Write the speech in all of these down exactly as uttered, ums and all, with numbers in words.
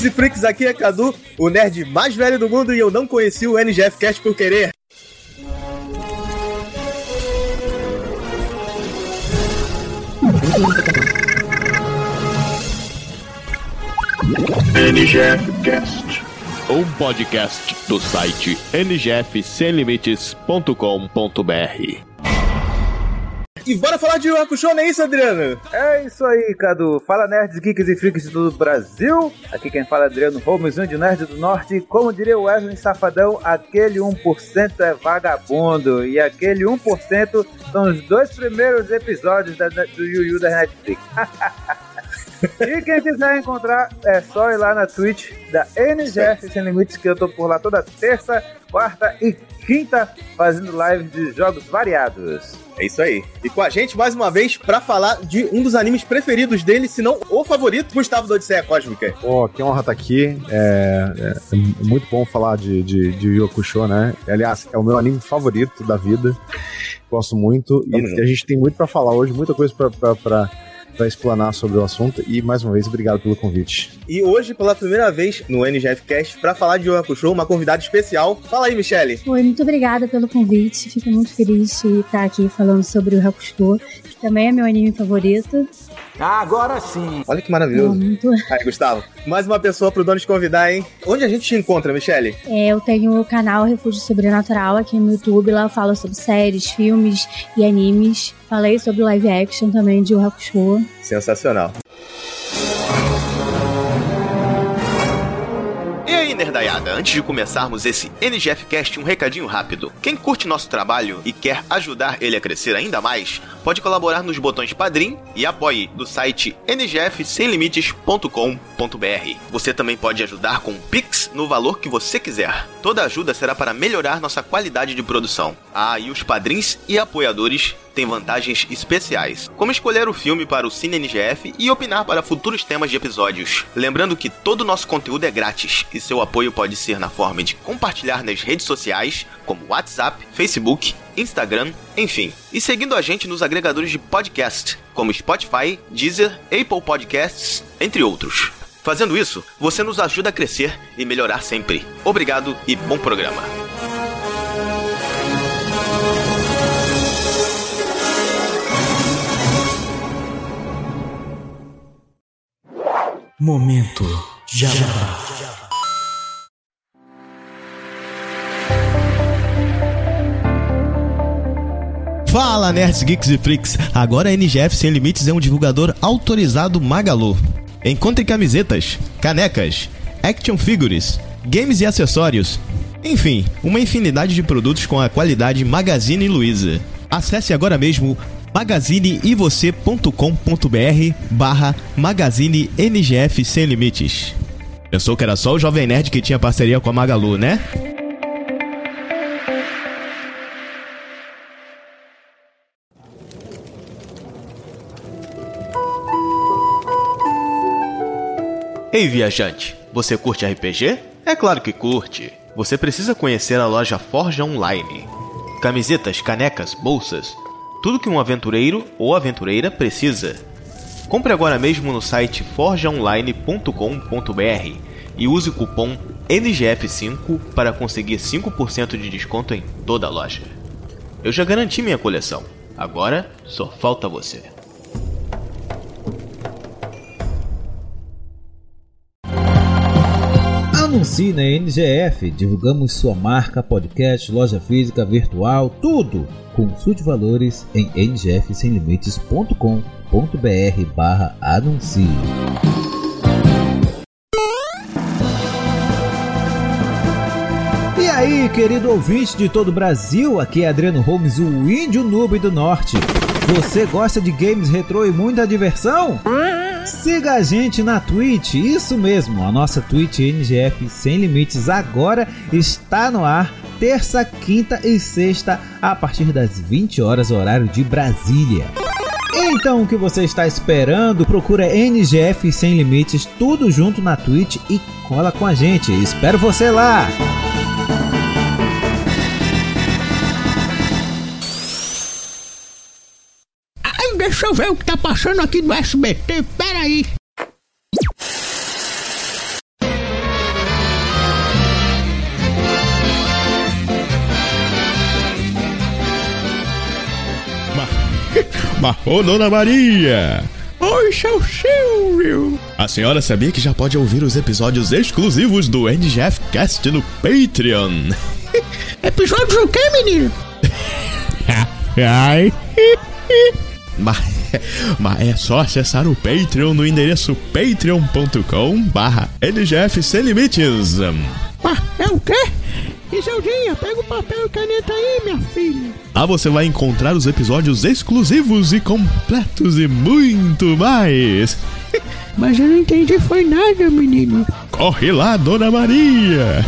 Geeks e Freaks, aqui é Cadu, o nerd mais velho do mundo, e eu não conheci o N G F Cast por querer. N G F Cast, um podcast do site N G F sem limites ponto com ponto b r. E bora falar de Yu Yu Hakusho, não é isso, Adriano? É isso aí, Cadu. Fala, nerds, geeks e freaks de todo o Brasil. Aqui quem fala é Adriano Holmes, um de Nerd do Norte. Como diria o Wesley Safadão, aquele um por cento é vagabundo. E aquele um por cento são os dois primeiros episódios da, da, do Yu Yu da Netflix. E quem quiser encontrar, é só ir lá na Twitch da N G F Sem Limites, que eu tô por lá toda terça, quarta e quinta, fazendo lives de jogos variados. É isso aí. E com a gente, mais uma vez, pra falar de um dos animes preferidos dele, se não o favorito, Gustavo do Odisseia Cósmica. Pô, oh, que honra estar aqui. É, é, é muito bom falar de, de, de Yu Yu Hakusho, né? Aliás, é o meu anime favorito da vida. Gosto muito. E Vamos a gente tem muito pra falar hoje, muita coisa pra... pra, pra... para explanar sobre o assunto, e mais uma vez, obrigado pelo convite. E hoje, pela primeira vez no N G F Cast, para falar de Yu Yu Hakusho, uma convidada especial. Fala aí, Michele. Oi, muito obrigada pelo convite, fico muito feliz de estar aqui falando sobre o Yu Yu Hakusho, que também é meu anime favorito. Agora sim! Olha que maravilhoso. É, muito... Aí, Gustavo, mais uma pessoa pro dono te convidar, hein? Onde a gente te encontra, Michele? É, eu tenho o canal Refúgio Sobrenatural aqui no YouTube, lá eu falo sobre séries, filmes e animes. Falei sobre live action também de Yu Yu Hakusho. Sensacional. E aí, nerdaiada, antes de começarmos esse N G F Cast, um recadinho rápido. Quem curte nosso trabalho e quer ajudar ele a crescer ainda mais, pode colaborar nos botões Padrim e Apoie do site N G F sem limites ponto com ponto b r. Você também pode ajudar com Pix no valor que você quiser. Toda ajuda será para melhorar nossa qualidade de produção. Ah, e os padrinhos e apoiadores têm vantagens especiais, como escolher o filme para o Cine N G F e opinar para futuros temas de episódios. Lembrando que todo o nosso conteúdo é grátis e seu apoio pode ser na forma de compartilhar nas redes sociais, como WhatsApp, Facebook, Instagram, enfim. E seguindo a gente nos agregadores de podcast, como Spotify, Deezer, Apple Podcasts, entre outros. Fazendo isso, você nos ajuda a crescer e melhorar sempre. Obrigado e bom programa. Momento Jabá. Fala, nerds, geeks e freaks. Agora a N G F Sem Limites é um divulgador autorizado Magalu. Encontre camisetas, canecas, action figures, games e acessórios. Enfim, uma infinidade de produtos com a qualidade Magazine Luiza. Acesse agora mesmo magazineivocê ponto com ponto b r barra Magazine N G F Sem Limites. Pensou que era só o Jovem Nerd que tinha parceria com a Magalu, né? Ei, viajante, você curte R P G? É claro que curte. Você precisa conhecer a loja Forja Online. Camisetas, canecas, bolsas, tudo que um aventureiro ou aventureira precisa. Compre agora mesmo no site forja online ponto com ponto b r e use o cupom N G F cinco para conseguir cinco por cento de desconto em toda a loja. Eu já garanti minha coleção. Agora só falta você. Anuncie na N G F, divulgamos sua marca, podcast, loja física, virtual, tudo! Consulte valores em n g f sem limites ponto com ponto b r barra anuncie. E aí, querido ouvinte de todo o Brasil, aqui é Adriano Holmes, o índio noob do norte. Você gosta de games retrô e muita diversão? Siga a gente na Twitch, isso mesmo, a nossa Twitch N G F Sem Limites agora está no ar, terça, quinta e sexta, a partir das vinte horas, horário de Brasília. Então o que você está esperando? Procura N G F Sem Limites, tudo junto na Twitch e cola com a gente, espero você lá! Deixa eu ver o que tá passando aqui no S B T, peraí. Mas, ô, Dona Maria! Oi, seu Silvio! A senhora sabia que já pode ouvir os episódios exclusivos do N G F Cast no Patreon? Episódios o quê, menino? Ai. Mas, mas é só acessar o Patreon no endereço patreon ponto com barra N G F Sem Limites. Ah, é o quê? Isaldinha, pega o papel e caneta aí, minha filha. Lá você vai encontrar os episódios exclusivos e completos e muito mais. Mas eu não entendi foi nada, menino. Corre lá, Dona Maria.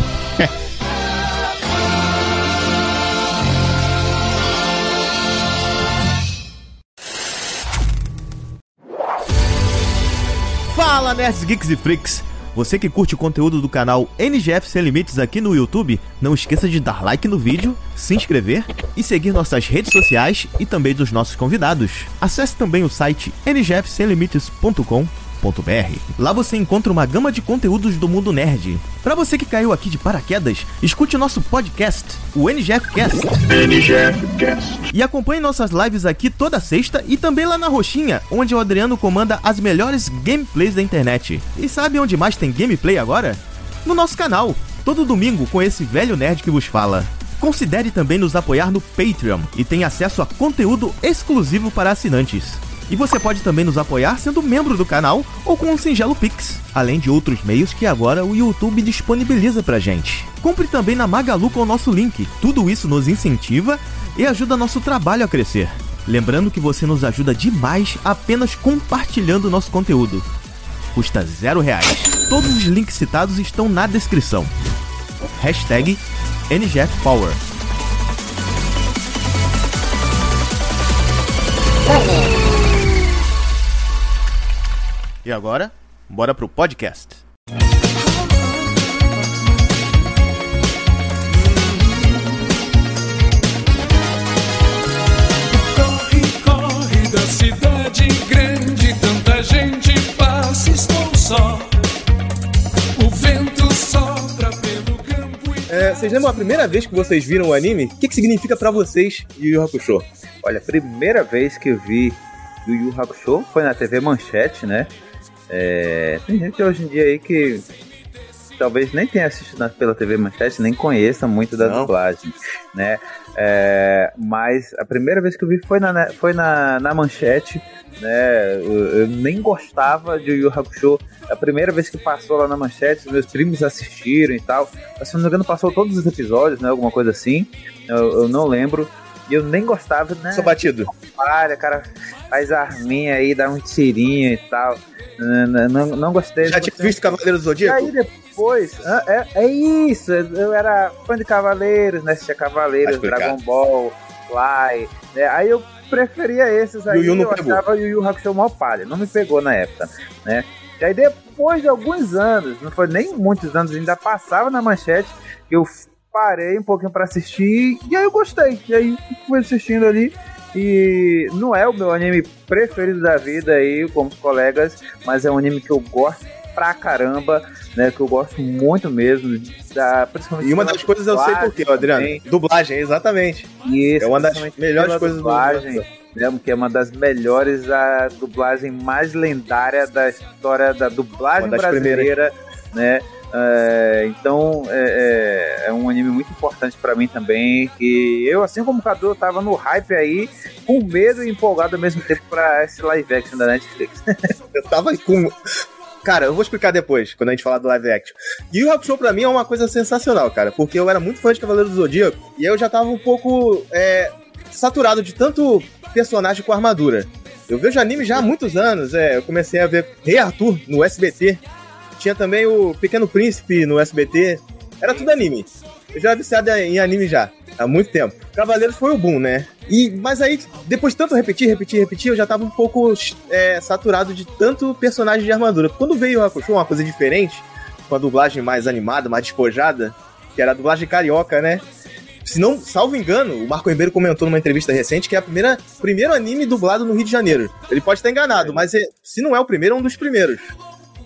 Fala, nerds, geeks e freaks! Você que curte o conteúdo do canal N G F Sem Limites aqui no YouTube, não esqueça de dar like no vídeo, se inscrever e seguir nossas redes sociais e também dos nossos convidados. Acesse também o site N G F sem limites ponto com ponto b r. Lá você encontra uma gama de conteúdos do mundo nerd. Pra você que caiu aqui de paraquedas, escute o nosso podcast, o N G F Cast. N G F Cast. E acompanhe nossas lives aqui toda sexta e também lá na Roxinha, onde o Adriano comanda as melhores gameplays da internet. E sabe onde mais tem gameplay agora? No nosso canal, todo domingo com esse velho nerd que vos fala. Considere também nos apoiar no Patreon e tenha acesso a conteúdo exclusivo para assinantes. E você pode também nos apoiar sendo membro do canal ou com um singelo Pix, além de outros meios que agora o YouTube disponibiliza pra gente. Compre também na Magalu com o nosso link, tudo isso nos incentiva e ajuda nosso trabalho a crescer. Lembrando que você nos ajuda demais apenas compartilhando o nosso conteúdo. Custa zero reais. Todos os links citados estão na descrição. Hashtag N G F Power. E agora, bora pro podcast. Corre, corre da cidade grande, tanta gente passa, estou só. O vento sopra pelo campo e... É, vocês lembram a primeira vez que vocês viram o anime? O que, que significa pra vocês Yu Yu Hakusho? Olha, a primeira vez que eu vi Yu Yu Hakusho foi na T V Manchete, né? É, tem gente hoje em dia aí que talvez nem tenha assistido pela T V Manchete, nem conheça muito da Não. dublagem, né? É, mas a primeira vez que eu vi foi na, foi na, na Manchete, né? Eu, eu nem gostava de Yu Yu Hakusho. A primeira vez que passou lá na Manchete, meus primos assistiram e tal. Mas, se não me engano, passou todos os episódios, né? Alguma coisa assim. Eu, eu não lembro. E eu nem gostava, né? Sou batido. Olha, cara, faz arminha aí, dá um tirinho e tal. Não, não, não gostei. Já tinha visto Cavaleiros do Zodíaco? E aí depois, é, é isso, eu era fã de Cavaleiros, né? Assistia Cavaleiros, Dragon Ball, Fly, né? Aí eu preferia esses aí, Yu Yu não eu pegou. Achava Yu Yu Hakusho mal palha, não me pegou na época, né? E aí depois de alguns anos, não foi nem muitos anos, ainda passava na Manchete, que eu parei um pouquinho pra assistir, e aí eu gostei, e aí fui assistindo ali. E não é o meu anime preferido da vida aí, como os colegas, mas é um anime que eu gosto pra caramba, né? Que eu gosto muito mesmo. Da, principalmente e uma das coisas eu sei por quê, Adriano. Também. Dublagem, exatamente. Isso, é uma das melhores coisas do dublagem. Né, que é uma das melhores, a dublagem mais lendária da história da dublagem brasileira, né? É, então é, é, é um anime muito importante pra mim também, que eu, assim como o Cadu, eu tava no hype aí, com medo e empolgado ao mesmo tempo pra esse live action da Netflix. Eu tava com... Cara, eu vou explicar depois, quando a gente falar do live action. E o Yu Yu Hakusho pra mim é uma coisa sensacional, cara, porque eu era muito fã de Cavaleiros do Zodíaco, e eu já tava um pouco é, saturado de tanto personagem com armadura. Eu vejo anime já há muitos anos, é, eu comecei a ver Rei Arthur no S B T, tinha também o Pequeno Príncipe no S B T. Era tudo anime. Eu já era viciado em anime já, há muito tempo. Cavaleiros foi o boom, né? E, mas aí, depois de tanto repetir, repetir, repetir, eu já tava um pouco é, saturado de tanto personagem de armadura. Quando veio o Hakusho, uma coisa diferente, com a dublagem mais animada, mais despojada, que era a dublagem carioca, né? Se não, salvo engano, o Marco Ribeiro comentou numa entrevista recente que é o primeiro anime dublado no Rio de Janeiro. Ele pode estar enganado, mas é, se não é o primeiro, é um dos primeiros.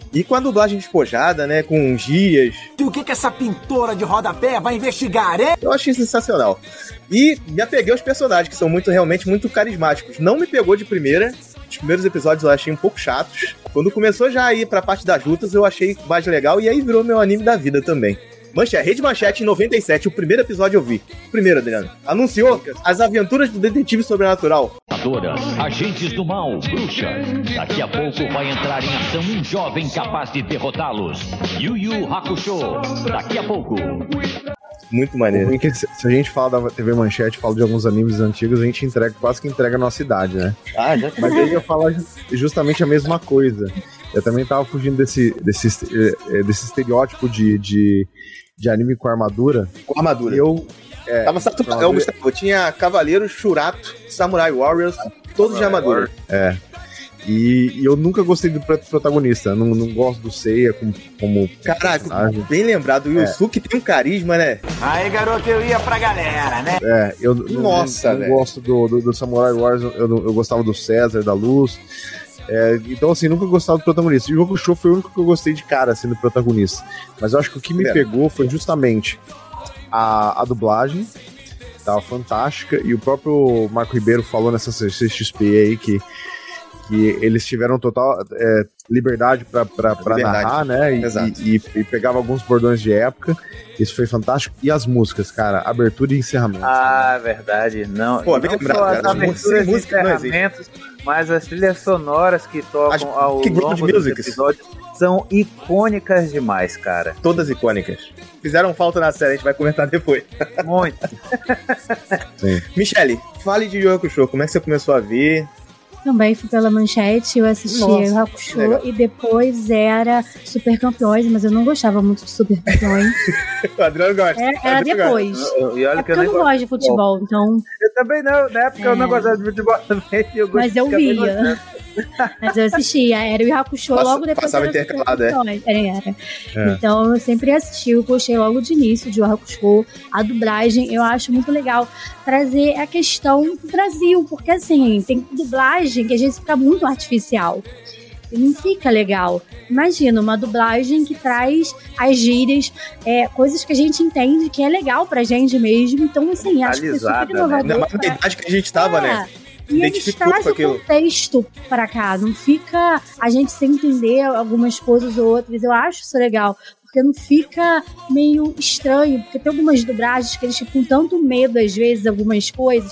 E com a dublagem despojada, né, com gias. E o que que essa pintora de rodapé vai investigar, hein? Eu achei sensacional. E me apeguei aos personagens, que são muito, realmente muito carismáticos. Não me pegou de primeira. Os primeiros episódios eu achei um pouco chatos. Quando começou já a ir pra parte das lutas, eu achei mais legal. E aí virou meu anime da vida também. Manchete, Rede Manchete em noventa e sete, o primeiro episódio eu vi. O primeiro, Adriano. Anunciou As Aventuras do Detetive Sobrenatural. Agentes do mal, bruxas. Daqui a pouco vai entrar em ação um jovem capaz de derrotá-los. Yu Yu Hakusho. Daqui a pouco. Muito maneiro. Se a gente fala da T V Manchete, fala de alguns animes antigos, a gente entrega, quase que entrega a nossa idade, né? Ah, já. Mas aí eu falo justamente a mesma coisa. Eu também tava fugindo desse, desse, desse estereótipo de, de, de anime com armadura. Com armadura. Eu... É, Tava saturado. Eu, eu tinha Cavaleiros, Shurato, Samurai Warriors, todos de armadura. É. E, e eu nunca gostei do protagonista. Não, não gosto do Seiya como, como Caraca, personagem. Bem lembrado. O Yusuke é. tem um carisma, né? Aí, garoto, eu ia pra galera, né? É, eu Nossa, não, não gosto do, do, do Samurai Warriors. Eu, eu gostava do César, da Luz. É, então, assim, nunca gostava do protagonista. E o Hakusho foi o único que eu gostei de cara, assim, do protagonista. Mas eu acho que o que me é. pegou foi justamente a, a dublagem. Tava fantástica. E o próprio Marco Ribeiro falou nessa C C X P aí que, que eles tiveram total é, liberdade pra, pra, pra liberdade. narrar, né? E, e, e, e pegava alguns bordões de época. Isso foi fantástico. E as músicas, cara, abertura e encerramento. Ah, né? Verdade. Não, Pô, não lembrado, só as cara, aberturas e encerramentos, mas as trilhas sonoras que tocam as, ao que longo dos episódios são icônicas demais, cara. Todas icônicas. Fizeram falta na série, a gente vai comentar depois. Muito. Sim. Michele, fale de Yu Yu Hakusho. Como é que você começou a ver? Também fui pela Manchete, eu assisti o Hakusho e depois era Super Campeões, mas eu não gostava muito de Super Campeões. O Adriano gosta. É, era depois. Eu, eu, é porque eu, eu não gosto de futebol, então... Eu também não, na época é. eu não gostava de futebol também. Eu mas eu via. Mas eu assistia, era o Hakusho Passa, logo depois. Passava intercalado, é. Era, era. É. Então eu sempre assisti, eu gostei logo de início de Hakusho. A dublagem eu acho muito legal trazer a questão do Brasil, porque assim, tem dublagem que às vezes fica muito artificial. E não fica legal. Imagina, uma dublagem que traz as gírias, é, coisas que a gente entende que é legal pra gente mesmo. Então, assim, acho que é super inovador. Né? Na idade que a gente tava, é. né? E eles trazem o contexto pra cá, não fica a gente sem entender algumas coisas ou outras. Eu acho isso legal, porque não fica meio estranho, porque tem algumas dublagens que eles ficam com tanto medo, às vezes, algumas coisas,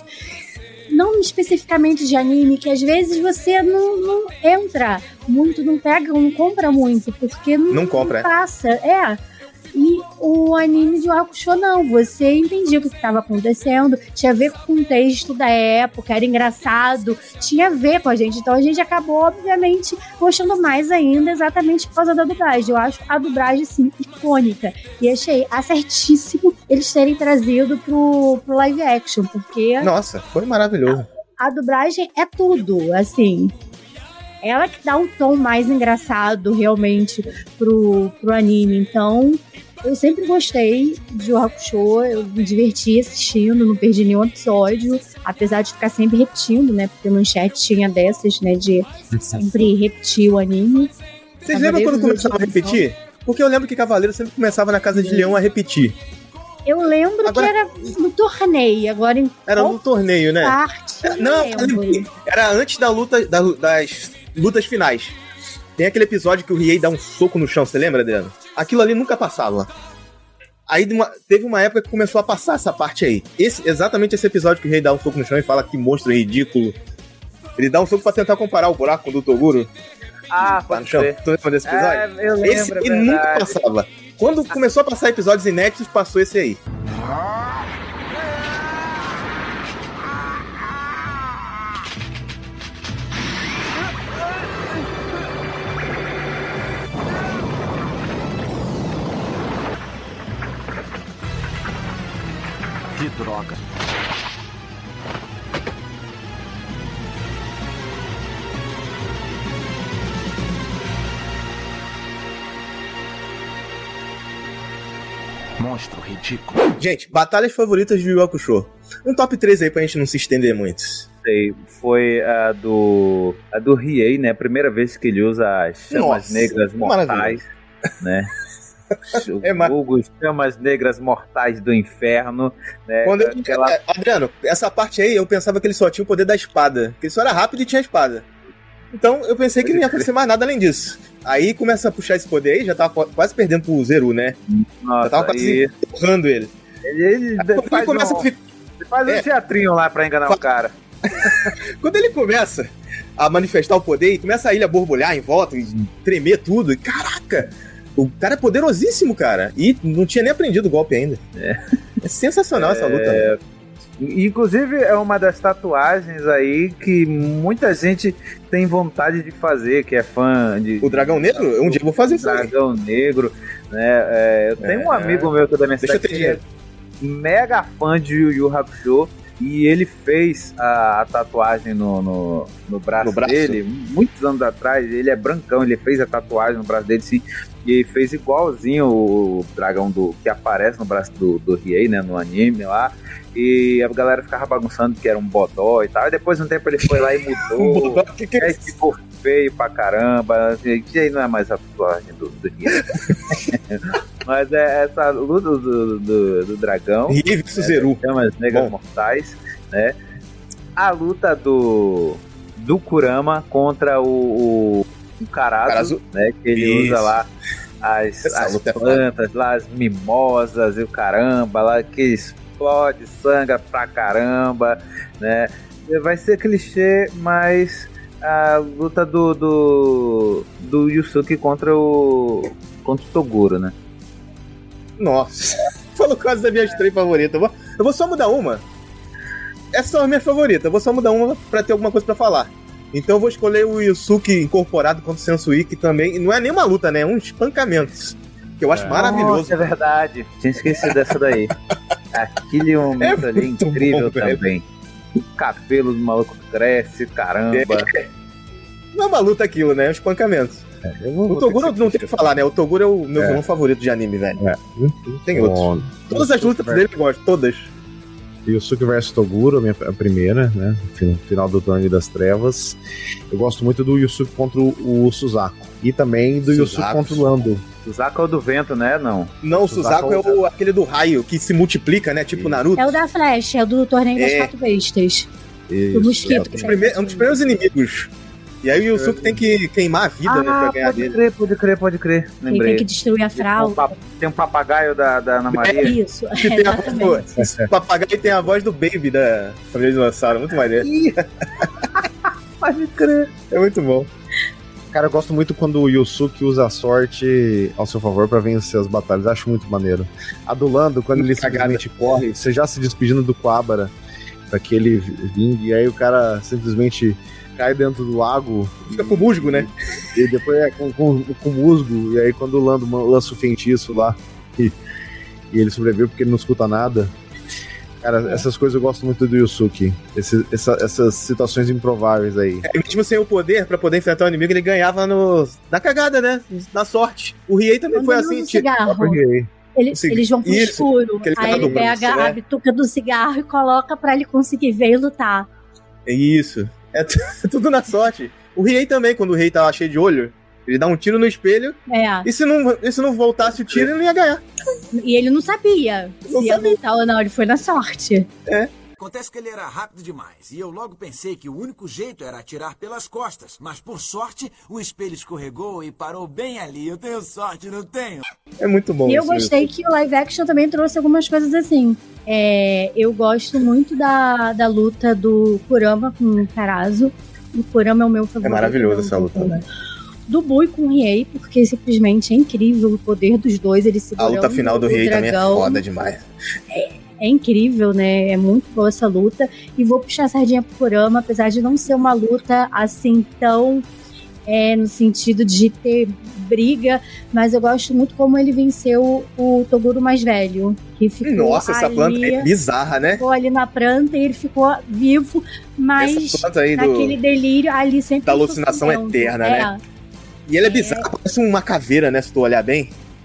não especificamente de anime, que às vezes você não, não entra muito, não pega, não compra muito, porque não, não, compra, não passa. É. E o anime de Hakusho não, você entendia o que estava acontecendo, tinha a ver com o contexto da época, era engraçado, tinha a ver com a gente, então a gente acabou, obviamente, gostando mais ainda, exatamente por causa da dublagem. Eu acho a dublagem, assim, icônica, e achei acertíssimo eles terem trazido pro, pro live action, porque... Nossa, foi maravilhoso. A, a dublagem é tudo, assim... Ela que dá um tom mais engraçado, realmente, pro, pro anime. Então, eu sempre gostei de Yu Hakusho, eu me diverti assistindo, não perdi nenhum episódio, apesar de ficar sempre repetindo, né? Porque no chat tinha dessas, né? De sempre repetir o anime. Vocês lembram quando começava a repetir? Porque eu lembro que Cavaleiro sempre começava na Casa de Leão a repetir. Eu lembro agora, que era no torneio, agora em Era no torneio, né? Parte, não, era antes da luta, da, das lutas finais. Tem aquele episódio que o Riei dá um soco no chão, você lembra, Adriano? Aquilo ali nunca passava. Aí uma, teve uma época que começou a passar essa parte aí. Esse, exatamente esse episódio que o Riei dá um soco no chão e fala que monstro ridículo. Ele dá um soco pra tentar comparar o buraco com o do Toguro. Ah, pode no chão. ser. Tu lembra desse episódio? É, eu lembro, esse e nunca passava. Quando começou a passar episódios inéditos, passou esse aí. Que droga. Monstro ridículo. Gente, batalhas favoritas de Yu Yu Hakusho. Um top três aí pra gente não se estender muito. gostei foi a do a do Riei, né? A primeira vez que ele usa as chamas Nossa, negras mortais, maravilha. né? É, mas- Hugo, chamas negras mortais do inferno, né? Quando eu- Aquela- é, Adriano, essa parte aí eu pensava que ele só tinha o poder da espada. Que ele só era rápido e tinha a espada. Então eu pensei que não ia acontecer mais nada além disso. Aí começa a puxar esse poder aí, já tava quase perdendo pro Zeru, né? Nossa, já tava quase aí- empurrando ele. Ele, ele Aí, quando faz, ele começa um, a fi- ele faz um É. teatrinho lá pra enganar o cara. Quando ele começa a manifestar o poder e começa a ilha a borbulhar em volta e tremer tudo, e caraca! O cara é poderosíssimo, cara. E não tinha nem aprendido o golpe ainda. É, É sensacional essa luta. É, né? Inclusive, é uma das tatuagens aí que muita gente tem vontade de fazer, que é fã de. O Dragão Negro? Um dia eu vou fazer isso aí. Dragão Negro, né? É, eu tenho É. um amigo meu que é da minha Deixa eu cidade ter que é mega fã de Yu Yu Hakusho. E ele fez a, a tatuagem no, no, no, braço No braço? dele, muitos anos atrás. Ele é brancão, ele fez a tatuagem no braço dele, sim. E fez igualzinho o dragão do, que aparece no braço do, do Riei, né, no anime lá. E a galera ficava bagunçando que era um bodó e tal. E depois de um tempo ele foi lá e mudou. Bodó, que que é é, isso? ficou feio pra caramba. E aí não é mais a tatuagem do, do Riei. Mas é essa luta do, do, do dragão. Riei versus Zeru. Chamas negras Bom. mortais, né? A luta do do Kurama contra o, o, o Karazu, Karazu. né? Que ele Isso. usa lá as, Essa as luta é plantas, lá as mimosas e o caramba, lá que explode, sangra pra caramba, né? Vai ser clichê, mas a luta do do, do Yusuke contra o contra o Toguro, né? Nossa. Falou quase das minhas três favoritas. Eu vou, eu vou só mudar uma. Essas são as minhas favoritas. Eu vou só mudar uma pra ter alguma coisa pra falar. Então eu vou escolher o Yusuke incorporado contra o Sensui, que também não é nem uma luta, né? É um espancamento. Que eu acho É. maravilhoso. Nossa, é verdade. Tinha esquecido dessa daí. Aquele momento É ali muito incrível bom, velho. também. O cabelo do maluco cresce, caramba. Não é uma luta aquilo, né? É um espancamento. O Toguro não tem o que falar, né? O Toguro é o meu É. vilão favorito de anime, velho. É. Não tem outro. Bom, Todas as lutas dele eu gosto, todas. Yusuke versus Toguro, a, minha, a primeira, né? No final do Torneio das Trevas. Eu gosto muito do Yusuke contra o, o Suzaku. E também do Yusuke Suzaku. contra o Lando. Suzaku é o do vento, né? Não. Não, o Suzaku é o, aquele do raio que se multiplica, né? Tipo Naruto. É o da Flash, é o do Torneio das É. Quatro Bestas. Isso, O mosquito. Um dos primeiros- um dos primeiros inimigos. E aí o Yusuke tem que queimar a vida, né? Pra Ah, ganhar pode dele. crer, pode crer, pode crer. Ele Lembrei. tem que destruir a Tem um, fralda. pa- tem um papagaio da, da Ana Maria. Isso, Que tem a exatamente. voz, o papagaio tem a voz do Baby da família dinossauro. Muito maneiro. Ih, pode crer. É muito bom. Cara, eu gosto muito quando o Yusuke usa a sorte ao seu favor pra vencer as batalhas. Acho muito maneiro. A do Lando, quando ele Cagada. simplesmente corre, você já se despedindo do Kuwabara pra que ele vingue, e aí o cara simplesmente cai dentro do lago. Fica com musgo, né? E depois é com, com, com musgo, e aí quando o Lando man- lança o feitiço lá, e, e ele sobreviveu porque ele não escuta nada. Cara, essas coisas eu gosto muito do Yusuke. Esse, essa- essas situações improváveis aí. E mesmo sem o poder pra poder enfrentar o inimigo, ele ganhava no, na cagada, né? Na sorte. O Riei também Quando foi ele assim. usa o tipo, cigarro, Porque ele- o cig- eles vão pro Isso, escuro. aquele Aí cara do ele pega braço, né? a bituca do cigarro e coloca pra ele conseguir ver e lutar. É isso. É t- tudo na sorte. O Riei também, quando o Rei tava cheio de olho, ele dá um tiro no espelho. É. E se não, e se não voltasse o tiro, ele não ia ganhar. E ele não sabia Não se ia sabia. voltar ou não, ele foi na sorte. Acontece que ele era rápido demais, e eu logo pensei que o único jeito era atirar pelas costas. Mas por sorte, o espelho escorregou e parou bem ali. Eu tenho sorte, não tenho? É muito bom. E eu isso mesmo. gostei que o live action também trouxe algumas coisas assim. É, eu gosto muito da, da luta do Kurama com o Karazu. O Kurama é o meu favorito. É maravilhoso essa luta, né? Do Bui com o Riei, porque simplesmente é incrível o poder dos dois. Eles A segurando luta final do o Riei também é dragão. foda demais. É incrível, né? É muito boa essa luta. E vou puxar a sardinha pro Kurama, apesar de não ser uma luta assim tão é, no sentido de ter briga, mas eu gosto muito como ele venceu o Toguro mais velho. Que ficou Nossa, essa ali, planta é bizarra, né? ficou ali na planta e ele ficou vivo, mas Essa planta aí do- naquele delírio ali sempre da alucinação sofrendo. eterna, É. né? E ele é bizarro, parece uma caveira, né? Se tu olhar bem.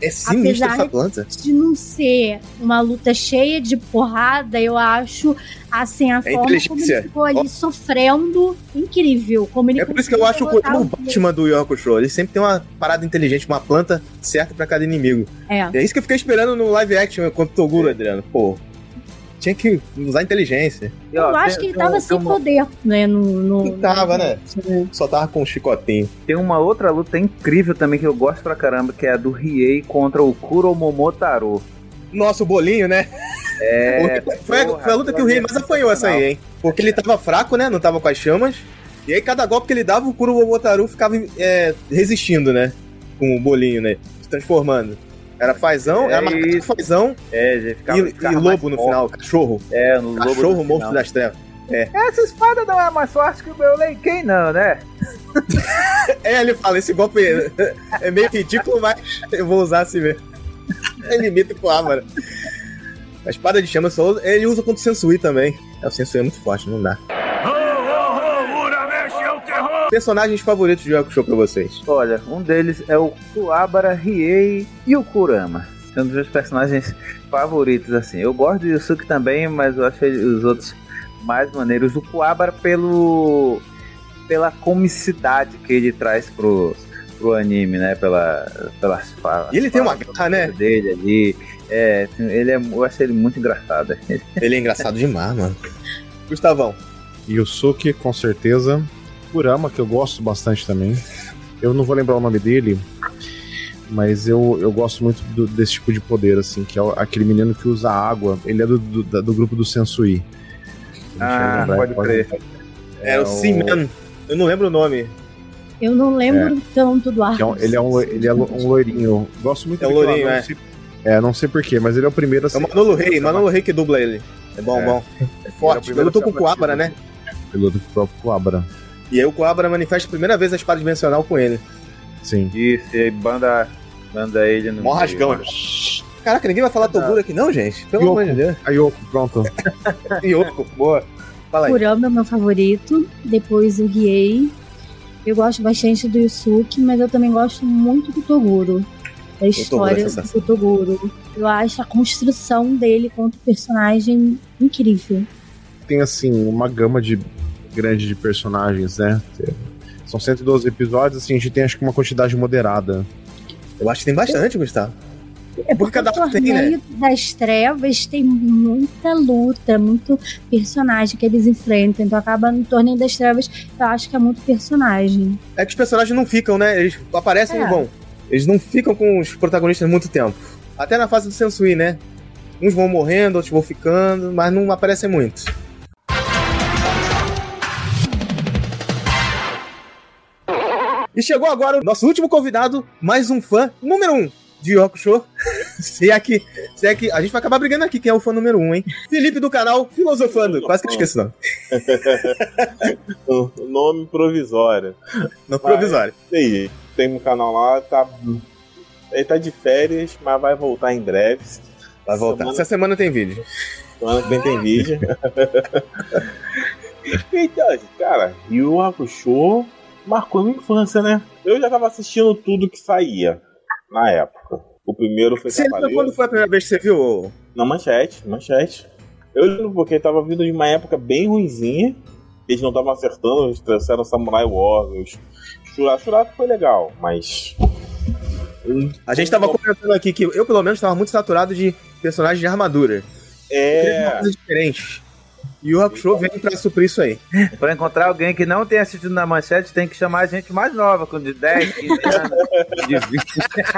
É sinistra Apesar essa planta. de não ser uma luta cheia de porrada, eu acho, assim, a É forma como ele ficou ali Ó. sofrendo, incrível. Como ele É por isso que eu acho o derrotar o Batman do Yu Yu Hakusho. Ele sempre tem uma parada inteligente, uma planta certa pra cada inimigo. É. E é isso que eu fiquei esperando no live action contra o Toguro, Adriano. Pô, tinha que usar inteligência. Eu acho que ele tava sem poder, né? No, no, Não tava, no- né? Só tava com um chicotinho. Tem uma outra luta incrível também que eu gosto pra caramba, que é a do Riei contra o Kuromomotaro. Nossa, o bolinho, né? É, Foi, a- foi a luta que o Rei mais apanhou essa aí, hein? Porque ele tava fraco, né? Não tava com as chamas. E aí, cada golpe que ele dava, o Kuromomotaru ficava é, resistindo, né? Com o bolinho, né? Se transformando. Era fazão, É era macaco isso. fazão É, já ficava, e, ficava e mais lobo no forte. final, cachorro. É, no lobo Cachorro no monstro final. das trevas. É. Essa espada não é mais forte que o meu Leiken, não, né? É, ele fala, esse golpe é, é meio ridículo, mas eu vou usar assim mesmo. Ele imita com a mano. A espada de chama só ele usa contra o Sensui também. É, o Sensui é muito forte, não dá. Personagens favoritos de Yu Yu Hakusho pra vocês? Olha, um deles é o Kuwabara, Riei e o Kurama. São dos meus personagens favoritos, assim. Eu gosto do Yusuke também, mas eu acho ele- os outros mais maneiros. O Kuwabara pelo... pela comicidade que ele traz pro, pro anime, né? Pela, pelas falas. E ele tem uma garra, né? Dele ali. É, ele é, eu acho ele muito engraçado. Ele é engraçado demais, mano. Gustavão. Yusuke, com certeza. Kurama, que eu gosto bastante também. Eu não vou lembrar o nome dele, mas eu, eu gosto muito do- desse tipo de poder, assim, que é o- aquele menino que usa água. Ele é do, do, da- do grupo do Sensui. Ah, Deixa eu lembrar, pode crer. É, o Seaman. Eu não lembro o nome. Eu não lembro tanto do Que é um- arco. ele é, um, ele é um loirinho. Gosto muito É um daquele loirinho, lá, é. não sei- É, não sei porquê, mas ele é o primeiro a É ser. o Manolo Rei. Manolo Rei que dubla ele. É bom, É. bom. É Ele é forte. o primeiro Ele lutou a com ser o Kuwabara, né? Ele luta com o próprio Kuwabara. E aí o Kuwabara manifesta a primeira vez a espada dimensional com ele. Sim. Isso, e aí banda, banda ele no Mó meio, rasgão. olha. Caraca, ninguém vai falar Toguro aqui não, gente? Pelo Yoko. amor de Deus. A Yoko, pronto. Yoko, boa. Fala aí. Kurama é meu favorito, depois o Riei. Eu gosto bastante do Yusuke, mas eu também gosto muito do Toguro. Da história é sensacional. do Toguro. Eu acho a construção dele quanto personagem incrível. Tem, assim, uma gama de grande de personagens, né? São cento e doze episódios, assim, a gente tem acho que uma quantidade moderada. Eu acho que tem bastante, Gustavo. É porque cada o um tem, Torneio né? das Trevas tem muita luta, muito personagem que eles enfrentam. Então acaba no Torneio das Trevas, eu acho que é muito personagem. É que os personagens não ficam, né? Eles aparecem É. e vão. Eles não ficam com os protagonistas muito tempo. Até na fase do Sensui, né? Uns vão morrendo, outros vão ficando, mas não aparecem muito. E chegou agora o nosso último convidado, mais um fã número um de Yu Yu Hakusho. se, é que, se é que a gente vai acabar brigando aqui, quem é o fã número um, hein? Felipe do canal Filosofando. Quase que eu esqueci o nome. O nome provisório. Não provisório. Tem, tem um canal lá, tá. Ele tá de férias, mas vai voltar em breve. Vai voltar. Essa semana tem vídeo. Semana que vem tem vídeo. Então, cara, Yu Yu Hakusho marcou minha infância, né? Eu já tava assistindo tudo que saía na época. O primeiro foi Você lembra Cavaleiro. quando foi a primeira vez que você viu? Na manchete, manchete. Eu lembro porque tava vindo de uma época bem ruinzinha. Eles não estavam acertando, eles trouxeram Samurai Warriors. Churato, Churato foi legal, mas. A gente tava comentando aqui que eu, pelo menos, tava muito saturado de personagens de armadura. É. Uma coisa diferente. E o Hakusho vem pra suprir isso aí. Pra encontrar alguém que não tenha assistido na manchete, tem que chamar a gente mais nova, com de dez, quinze anos, de vinte.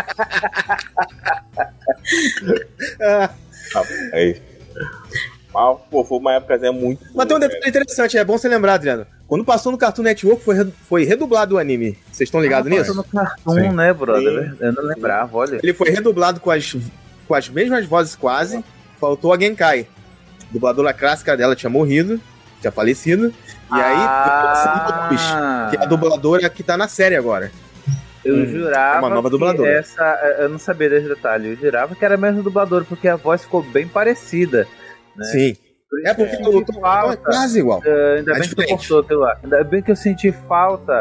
Aí. Mas, pô, foi uma época muito. Mas tem um detalhe interessante, é bom você lembrar, Adriano. Quando passou no Cartoon Network, foi, re- foi redublado o anime. Vocês estão ligados Ah, nisso? passou no Cartoon, né, brother? Eu não lembrava, olha. Ele foi redublado com as, com as mesmas vozes quase. Faltou a Genkai. A dubladora clássica dela tinha morrido, tinha falecido. E aí, Ah. que é a dubladora que tá na série agora. Eu Hum, jurava é uma nova que dubladora. essa... Eu não sabia desse detalhe. Eu jurava que era a mesma dubladora, porque a voz ficou bem parecida. Né? Sim. É porque Eu o senti tom é quase igual. Uh, ainda É bem que tu diferente. cortou aquilo lá. Ainda bem que eu senti falta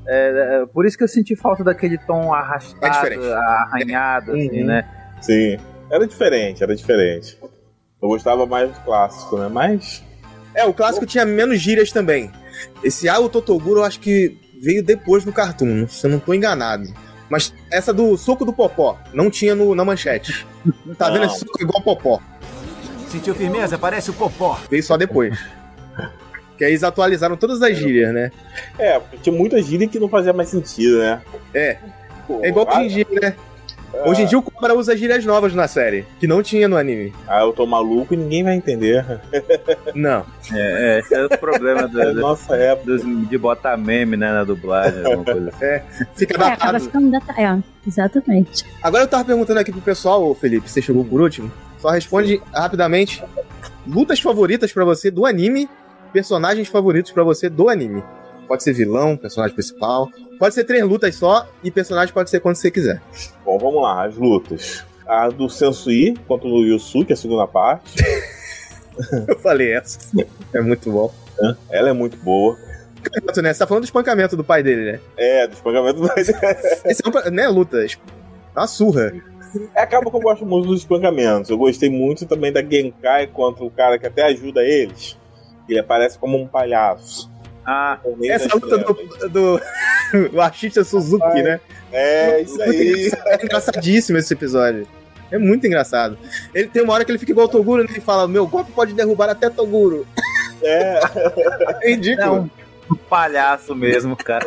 É, é, por isso que eu senti falta daquele tom arrastado, É arranhado, assim, Uhum. né? Sim, era diferente, era diferente. Eu gostava mais do clássico, né? Mas. É, o clássico tinha menos gírias também. Esse Ah, o Totoguro eu acho que veio depois no Cartoon, se eu não tô enganado. Mas essa do soco do Popó não tinha no, na manchete. Tá vendo Não. esse soco igual Popó? Sentiu firmeza? Parece o Popó. Veio só depois. Que aí eles atualizaram todas as gírias, né? É, porque tinha muita gíria que não fazia mais sentido, né? É. É igual hoje em dia, né? Hoje em dia o Cobra usa gírias novas na série, que não tinha no anime. Ah, eu tô maluco e ninguém vai entender. Não. É, é esse é o problema do, do, Nossa época. dos- de botar meme, né, na dublagem, alguma coisa assim. É, fica É, acaba datado. ficando data... É, exatamente. Agora eu tava perguntando aqui pro pessoal, ô Felipe, você chegou por último. Só responde rapidamente. Lutas favoritas pra você do anime, personagens favoritos pra você do anime. Pode ser vilão, personagem principal. Pode ser três lutas só e personagem pode ser quando você quiser. Bom, vamos lá, as lutas. A do Sensui contra o Yusuke, a segunda parte. Eu falei essa. É muito bom. Ela é muito boa. Né? Você tá falando do espancamento do pai dele, né? É, do espancamento do pai dele. Esse não é né, luta, é uma surra. É, acaba que eu gosto muito dos espancamentos. Eu gostei muito também da Genkai contra o cara que até ajuda eles. Ele aparece como um palhaço. Ah, essa luta do, do, do artista Suzuki, Ai, né? É, isso aí. É engraçadíssimo esse episódio. É muito engraçado. Ele tem uma hora que ele fica igual o Toguro, né? Ele fala, meu golpe pode derrubar até Toguro. É. É ridículo. É um palhaço mesmo, cara.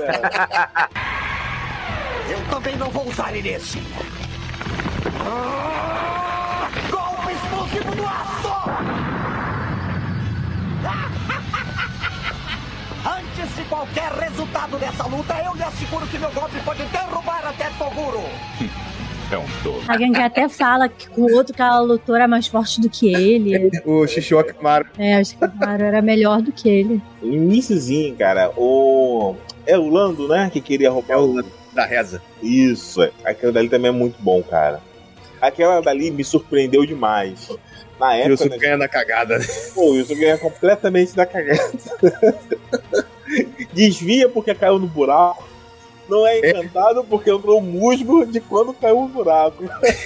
Eu também não vou usar nesse. Ah! Golpe explosivo do aço! Antes de qualquer resultado dessa luta, eu lhe asseguro que meu golpe pode derrubar até Toguro. É um tolo. A Genkai até fala que com o outro que ela lutou era mais forte do que ele. O Shishioka Maru. É, acho que o Maru era melhor do que ele. No iniciozinho, cara, o. É o Lando, né? Que queria roubar é o Lando da reza. Isso, é. Aquela dali também é muito bom, cara. Aquela dali me surpreendeu demais. Na época. Isso né, ganha na cagada. Pô, isso ganha completamente da cagada. Desvia porque caiu no buraco. Não é encantado porque entrou o musgo de quando caiu no buraco.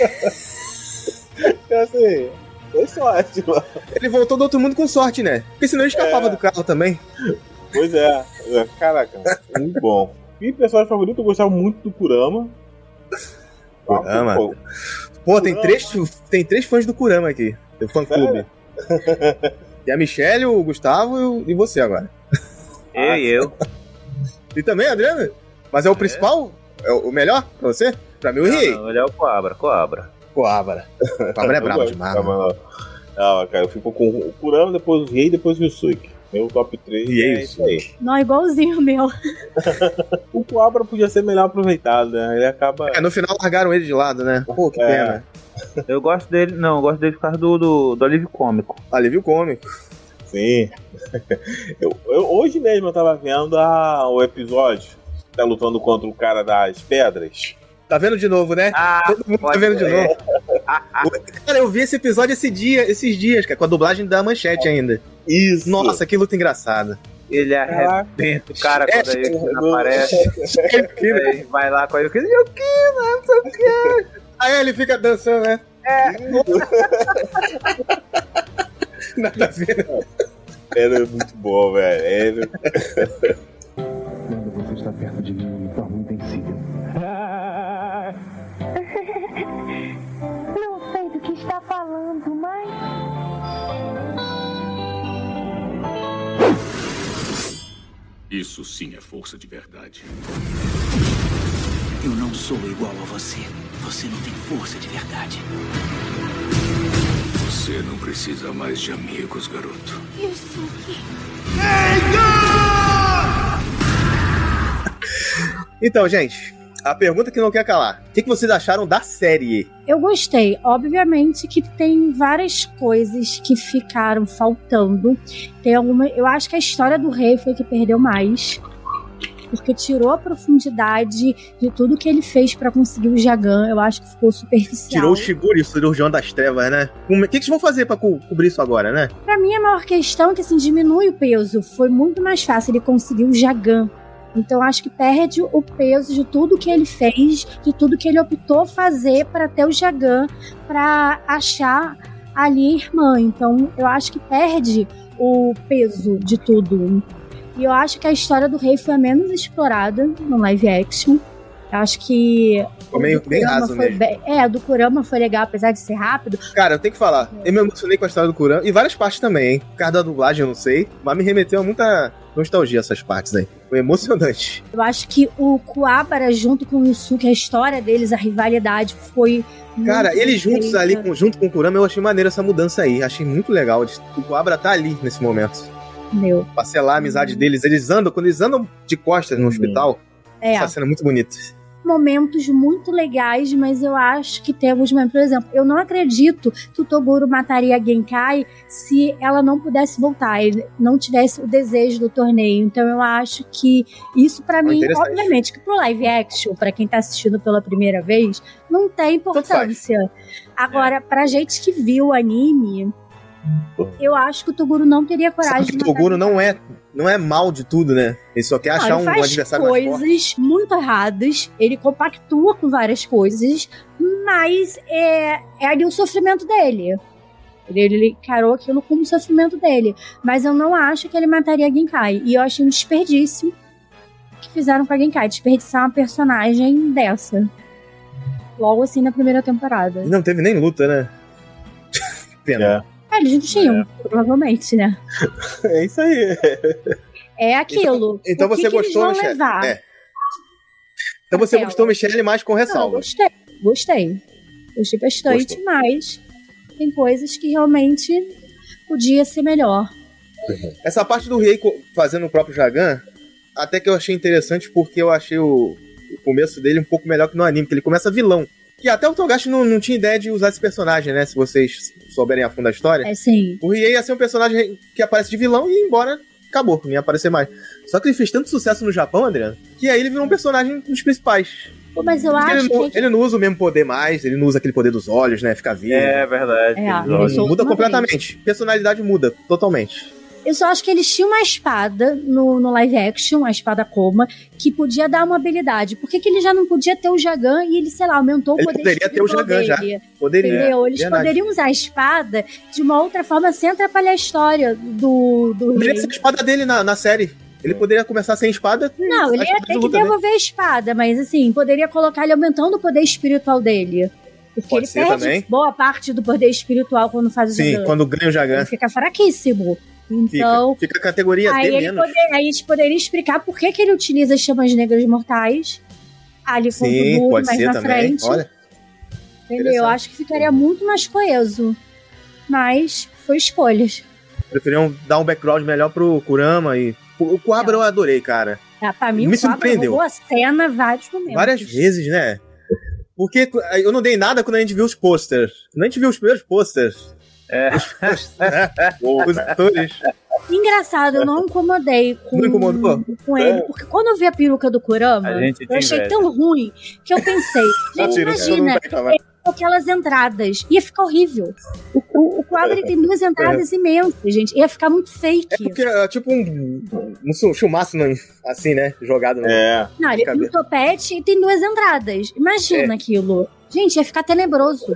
É assim, foi sorte, mano. Ele voltou do outro mundo com sorte, né? Porque senão ele escapava É. do carro também. Pois é. Caraca, muito bom. E personagem favorito, eu gostava muito do Kurama. Kurama? Pô, Pô, tem três, tem três fãs do Kurama aqui. Do fã clube. E a Michelle, o Gustavo e você agora. Eu e eu. E também, Adriano? Mas é o principal? É o melhor pra você? Pra mim, o Riei. Não, ele é o Coabra, Coabra. Coabra. Coabra é brabo demais. Não, não. Não, cara, eu fico com o Kurama, depois o Riei e depois o Yusuke. Meu top três é isso aí. Não, igualzinho o meu. O Coabra podia ser melhor aproveitado, né? Ele acaba. É, no final largaram ele de lado, né? Pô, que É. pena. Eu gosto dele, não, eu gosto dele por causa do, do, do alívio cômico. Alívio cômico. Sim. Eu, eu- hoje mesmo eu tava vendo a, o episódio que tá lutando contra o cara das pedras. Tá vendo de novo, né? Ah, Todo mundo tá vendo de novo. Cara, eu vi esse episódio esse dia, esses dias, cara, com a dublagem da Manchete ainda. Isso. Nossa, que luta engraçada. Ele arrebenta o cara É, quando ele é, aparece. Aí vai lá com ele, eu não sei o que. Aí ele fica dançando, né? É. Nada a ver. Era muito bom, velho. Era... Quando você está perto de mim de forma intensiva. Não sei do que está falando, mas. Isso sim é força de verdade. Eu não sou igual a você. Você não tem força de verdade. Você não precisa mais de amigos, garoto. Yusuke. Então, gente, a pergunta que não quer calar. O que, que vocês acharam da série? Eu gostei. Obviamente que tem várias coisas que ficaram faltando. Tem alguma. Eu acho que a história do rei foi que perdeu mais. Porque tirou a profundidade de tudo que ele fez pra conseguir o Jagan. Eu acho que ficou superficial. Tirou o Shiguri, o cirurgião das trevas, né? O que, que vocês vão fazer pra co cobrir isso agora, né? Pra mim, a maior questão é que assim, diminui o peso. Foi muito mais fácil ele conseguir o Jagan. Então acho que perde o peso de tudo que ele fez, de tudo que ele optou fazer para ter o Jagan, para achar ali a irmã. Então eu acho que perde o peso de tudo. E eu acho que a história do rei foi a menos explorada no live action. Eu acho que... Ficou meio bem raso mesmo. Bem, é, a do Kurama foi legal, apesar de ser rápido. Cara, eu tenho que falar, eu me emocionei com a história do Kurama, e várias partes também, hein? Por causa da dublagem, eu não sei, mas me remeteu a muita nostalgia essas partes aí. Foi emocionante. Eu acho que o Kuwabara junto com o Yusuke, a história deles, a rivalidade foi... Cara, eles juntos ali, com, junto com o Kurama, eu achei maneiro essa mudança aí. Achei muito legal. O Kuwabara tá ali nesse momento. Meu. Pra selar a amizade deles. Eles andam, quando eles andam de costas no hospital, é. Essa cena é muito bonita. Momentos muito legais, mas eu acho que tem alguns momentos. Por exemplo, eu não acredito que o Toguro mataria a Genkai se ela não pudesse voltar, ele não tivesse o desejo do torneio. Então eu acho que isso pra mim, obviamente, que pro live action, pra quem tá assistindo pela primeira vez, não tem importância. Agora, é. pra gente que viu o anime, eu acho que o Toguro não teria coragem Sabe que de matar. O Toguro não é, não é mal de tudo, né? Ele só quer não, achar um adversário mais forte. Ele faz coisas muito erradas, ele compactua com várias coisas, mas é, é ali o sofrimento dele. Ele, ele encarou aquilo como o sofrimento dele. Mas eu não acho que ele mataria a Genkai. E eu achei um desperdício que fizeram com a Genkai. Desperdiçar uma personagem dessa. Logo assim na primeira temporada. E não teve nem luta, né? Pena. É. É, eles não tinham, é. provavelmente, né? É isso aí. É aquilo. Então, então o que você que gostou, Michelle? É. Então você gostou, Michelle, mais com ressalva. Não, gostei, gostei. Gostei bastante, gostou. Mas tem coisas que realmente podia ser melhor. Essa parte do Riei fazendo o próprio Jagan, até que eu achei interessante, porque eu achei o, o começo dele um pouco melhor que no anime, que ele começa vilão. E até o Togashi não, não tinha ideia de usar esse personagem, né? Se vocês souberem a fundo da história. É, sim. O Riei ia ser um personagem que aparece de vilão e ia embora, acabou, não ia aparecer mais. Só que ele fez tanto sucesso no Japão, Adriano, que aí ele virou um personagem dos principais. Pô, mas eu Porque acho ele não, que... ele não usa o mesmo poder mais, ele não usa aquele poder dos olhos, né? Fica vivo. É verdade. É, muda completamente. Vez. Personalidade muda totalmente. Eu só acho que eles tinham uma espada no, no live action, a espada Koma, que podia dar uma habilidade. Por que, que ele já não podia ter o Jagan e ele, sei lá, aumentou ele o poder poderia ter o Jagan já. Poderia. Entendeu? Eles Verdade. poderiam usar a espada de uma outra forma sem atrapalhar a história do, do Poderia rei. ser a espada dele na, na série. Ele poderia começar sem espada. Não, ele ia ter que devolver a espada, mas assim, poderia colocar ele aumentando o poder espiritual dele. Porque Pode ele ser perde também. boa parte do poder espiritual quando faz o Sim, Jagan. quando ganha o Jagan. Ele fica fraquíssimo. Então, fica, fica a categoria aí, D ele menos. poder, aí a gente poderia explicar por que, que ele utiliza as chamas negras mortais ali com Sim, o Toguro pode mais ser na também. frente. Olha. Entendeu? Eu acho que ficaria muito mais coeso. Mas foi escolhas. Preferiam dar um background melhor pro Kurama e... O Kuwabara eu adorei, cara. É, pra mim, Me o Kuwabara surpreendeu. roubou a cena vários momentos. Várias vezes, né? Porque eu não dei nada quando a gente viu os posters. Quando a gente viu os primeiros posters. É. Os, posters, né? Os atores. Engraçado, eu não incomodei com, não incomodou? com ele, porque quando eu vi a peruca do Kurama, eu achei inveja. tão ruim que eu pensei, gente, imagina, ele com aquelas entradas, ia ficar horrível. O, o, o quadro tem duas entradas é. imensas, gente, ia ficar muito fake. É porque é tipo um, um chumaço assim, né, jogado no... É. Não, ele tem um topete e tem duas entradas, imagina é. aquilo. Gente, ia ficar tenebroso.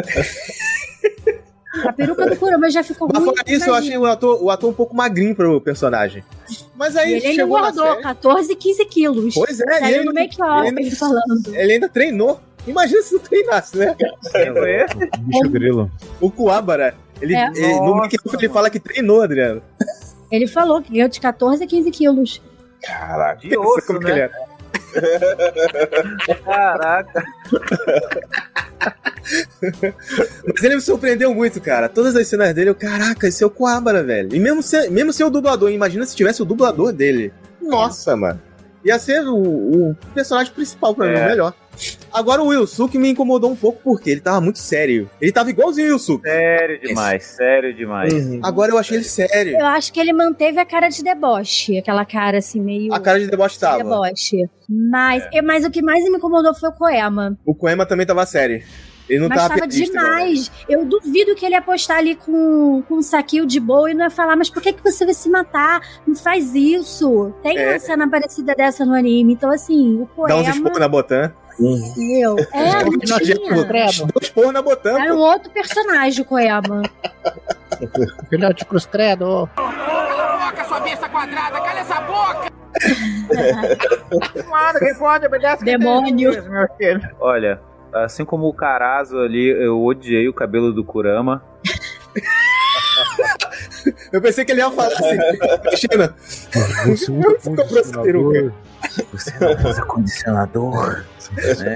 A peruca do Kurama já ficou Mas ruim. Mas fora isso, eu achei o ator, o ator um pouco magrinho pro personagem. Mas aí ele chegou ainda engordou série... catorze, quinze quilos. Pois é, ele ele no make-off, ele, ele falando. Ele ainda treinou. Imagina se não treinasse, né? É, bicho grilo. O Kuwabara, ele, É. ele, no make-off ele fala que treinou, Adriano. Ele falou que ganhou de catorze a quinze quilos. Caraca, de osso, como né? que ele era. Caraca. Mas ele me surpreendeu muito, cara. Todas as cenas dele, eu, caraca, esse é o Kuwabara, velho. E mesmo ser, mesmo ser o dublador, imagina se tivesse o dublador dele. Nossa, mano. Ia ser o, o personagem principal pra é. mim, o melhor. Agora o Yusuke me incomodou um pouco porque ele tava muito sério. Ele tava igualzinho o Yusuke. Sério demais, Esse. sério demais. Uhum. Agora eu achei ele sério. Eu acho que ele manteve a cara de deboche. Aquela cara assim, meio... A cara de deboche tava. Deboche. Mas, é. mas o que mais me incomodou foi o Koema. O Koema também tava sério. Ele não Mas tava tava piadista, demais. Eu duvido que ele ia postar ali com, com um saquinho de boa e não ia falar, mas por que, que você vai se matar? Não faz isso. Tem É. uma cena parecida dessa no anime. Então, assim, o Dá Koema... uns esporros na Botan. Meu, é, não tinha. Dá uns esporros na Botan. Era um outro personagem, o Koema. Filhote de cruz credo. Coloca sua besta quadrada, cala essa boca! Mano, quem pode obedece quem Demônio. tem juízo, meu filho. Olha, assim como o Carazo ali, eu odiei o cabelo do Kurama. Eu pensei que ele ia falar assim, Cristina. Você usa condicionador. Você não usa condicionador. né?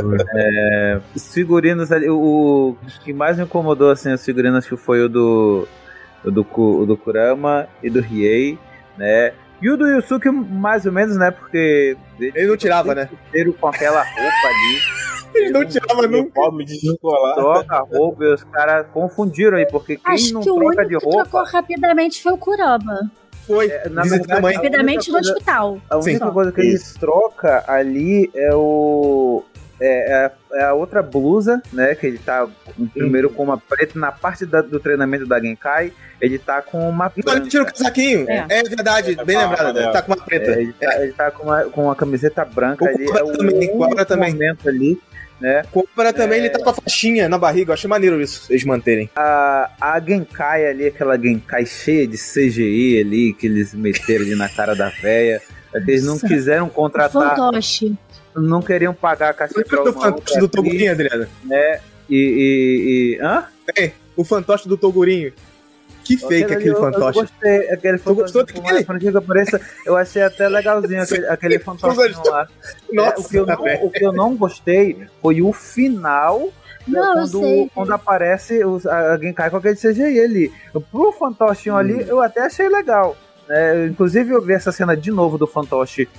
É, os figurinos ali, o, o que mais me incomodou assim, os figurinos que foi o do o do, o do Kurama e do Riei, né? E o do Yusuke mais ou menos, né? Porque ele, ele não tirava, né? Inteiro com aquela roupa ali. Ele não tirava nunca. Troca a roupa e os caras confundiram aí, porque quem Acho não que o troca único de que roupa. trocou rapidamente foi o Kurama. Foi, é, na verdade, verdade, rapidamente no coisa, hospital. A única Sim. coisa que ele troca ali é o. É, é, a, é a outra blusa, né? Que ele tá primeiro com uma preta. Na parte da, do treinamento da Genkai, ele tá com uma preta. Não, ele tira o casaquinho. É, é verdade, bem é, lembrado. Ele tá com uma preta. É, ele, tá, ele tá com uma, com uma camiseta branca o ali. É o também, único também. momento ali. Né? Compra também, é... ele tá com a faixinha na barriga. Eu acho maneiro isso, eles manterem. A, a Genkai ali, aquela Genkai cheia de C G I ali, que eles meteram ali na cara da véia. Eles não quiseram contratar. Fantoche. Não queriam pagar a cacete pra o fantoche do Togurinho, Adriana. Né? E, e, e... Hã? É, o fantoche do Togurinho. Que fake aquele, aquele eu, fantoche. Eu gostei, aquele fantoche. Gostou daquele? Que apareça, eu achei até legalzinho aquele, aquele fantoche lá. Nossa, é, o, que eu não, o que eu não gostei foi o final. Não, quando, quando aparece os, a Genkai com aquele C G I ali. Pro fantochinho hum. ali, eu até achei legal. É, inclusive, eu vi essa cena de novo do fantoche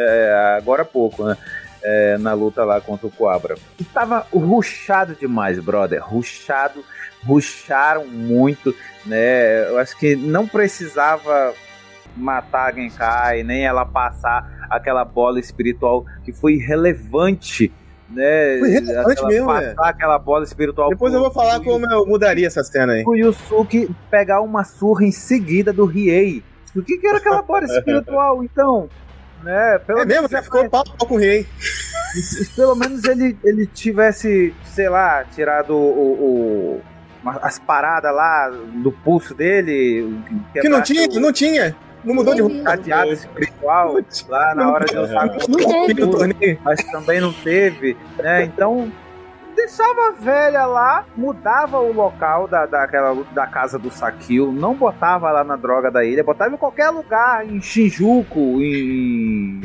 é, agora há pouco, né? É, na luta lá contra o Coabra. E tava rushado demais, brother. Rushado, rusharam muito, né? Eu acho que não precisava matar a Genkai, nem ela passar aquela bola espiritual que foi relevante, né? Foi relevante mesmo, passar né? aquela bola espiritual. Depois eu vou falar como eu mudaria essa cena aí. O Yusuke pegar uma surra em seguida do Riei. O que que era aquela bola espiritual, então? Né? Pelo é mesmo, você ficou pau pau com o Riei. Se pelo menos ele, ele tivesse, sei lá, tirado o, o, as paradas lá do pulso dele. Que não tinha, o, não tinha. Não mudou de roupa. Cadeado espiritual lá na hora de usar o mas também não teve, né? Então deixava a velha lá, mudava o local da, daquela, da casa do Sakio, não botava lá na droga da ilha, botava em qualquer lugar, em Shinjuku, em...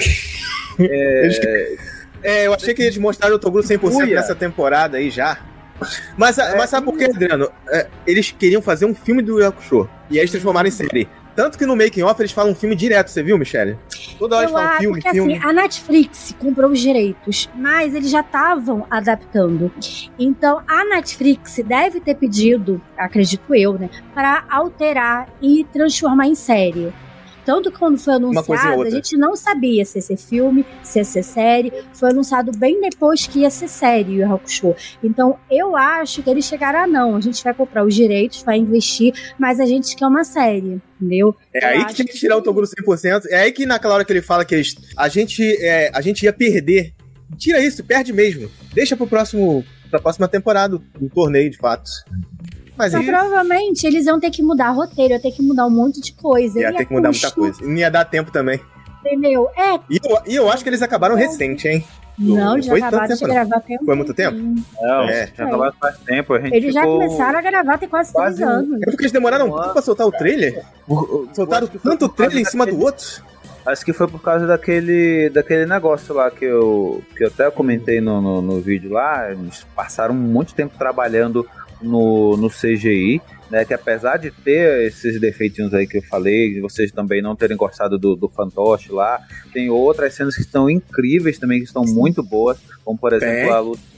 é, é, eu achei que eles mostraram o Toguro cem por cento nessa temporada aí já. Mas, é, mas sabe por quê, Adriano? É, eles queriam fazer um filme do Yakusho, e aí eles transformaram em série. Tanto que no making off eles falam um filme direto, você viu, Michele? Toda hora eles falam filme, porque, filme. Assim, a Netflix comprou os direitos, mas eles já estavam adaptando. Então a Netflix deve ter pedido, acredito eu, né, para alterar e transformar em série. Tanto que quando foi anunciado, a gente não sabia se ia ser filme, se ia ser série. Foi anunciado bem depois que ia ser série o Yu Hakusho. Então eu acho que eles chegaram a não. A gente vai comprar os direitos, vai investir, mas a gente quer uma série, entendeu? É aí que tinha que tirar o Toguro cem por cento. É aí que naquela hora que ele fala que eles, a, gente, é, a gente ia perder. Tira isso, perde mesmo. Deixa pro próximo, pra próxima temporada, um torneio de fato. Mas então, provavelmente eles iam ter que mudar roteiro, ia ter que mudar um monte de coisa. Ia, ia ter que mudar custo, muita coisa. E não ia dar tempo também. Entendeu? É. E eu, e eu acho que eles acabaram é. recente, hein? Não, já acabaram de gravar tempo. Foi muito tempo? Não, é. já acabaram faz tempo. A gente eles ficou... já começaram a gravar tem quase, quase três anos. É porque eles demoraram um tanto pra soltar o trailer? Soltaram tanto trailer em cima daquele... do outro? Acho que foi por causa daquele, daquele negócio lá que eu, que eu até comentei no, no, no vídeo lá. Eles passaram muito tempo trabalhando no, no C G I, né, que apesar de ter esses defeitinhos aí que eu falei, vocês também não terem gostado do, do fantoche lá, tem outras cenas que estão incríveis também, que estão muito boas, como por exemplo é. a luta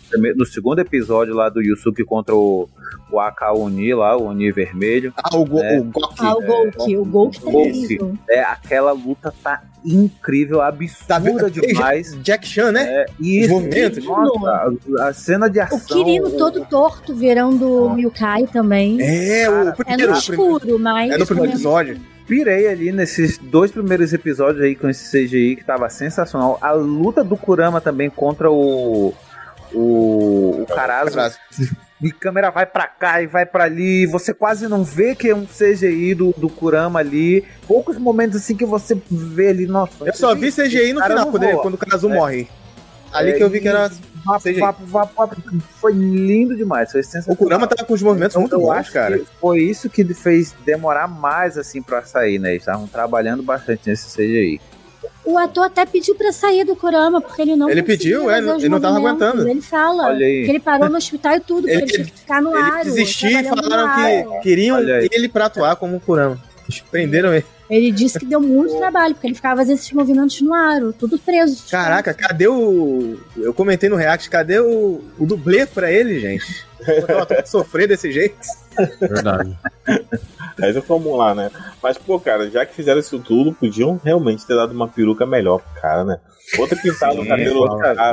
no segundo episódio lá do Yusuke contra o, o Aka Oni lá, o Oni vermelho. Ah, o, go, né? o Goki. Ah, o Golki. O Golki tá incrível. É, aquela luta tá incrível, absurda tá, demais. Jack Chan, né? É, isso. Os movimentos. Nossa, a, a cena de ação. O Kirino todo torto, virando o Yukai também. É, Cara, o primeiro. É no escuro, mas... É no primeiro episódio. Pirei ali nesses dois primeiros episódios aí com esse C G I que tava sensacional. A luta do Kurama também contra o o, o Karazo. E câmera vai pra cá e vai pra ali. Você quase não vê que é um C G I do, do Kurama ali. Poucos momentos assim que você vê ali. Nossa, eu só vi C G I no final, quando, ele, quando o Karazo é. morre. Ali é, que eu vi que era. C G I. Vapo, vapo, vapo, foi lindo demais. Foi sensacional. O Kurama tava com os movimentos muito bons, cara. Foi isso que fez demorar mais assim pra sair, né? Eles estavam trabalhando bastante nesse C G I. O ator até pediu pra sair do Kurama, porque ele não Ele pediu, é, ele não tava aguentando. Ele fala que ele parou no hospital e tudo, ele, pra ele ficar no ele ar. Ele desistiu e falaram que queriam ele pra atuar como Kurama. Eles prenderam ele. Ele disse que deu muito trabalho, porque ele ficava fazendo esses movimentos no ar, tudo preso. Caraca, cadê o... Eu comentei no React, cadê o, o dublê pra ele, gente? Eu até sofrer desse jeito. Verdade. Mas vamos lá, né? Mas, pô, cara, já que fizeram isso tudo, podiam realmente ter dado uma peruca melhor pro cara, né? Outra pintada no cabelo do cara.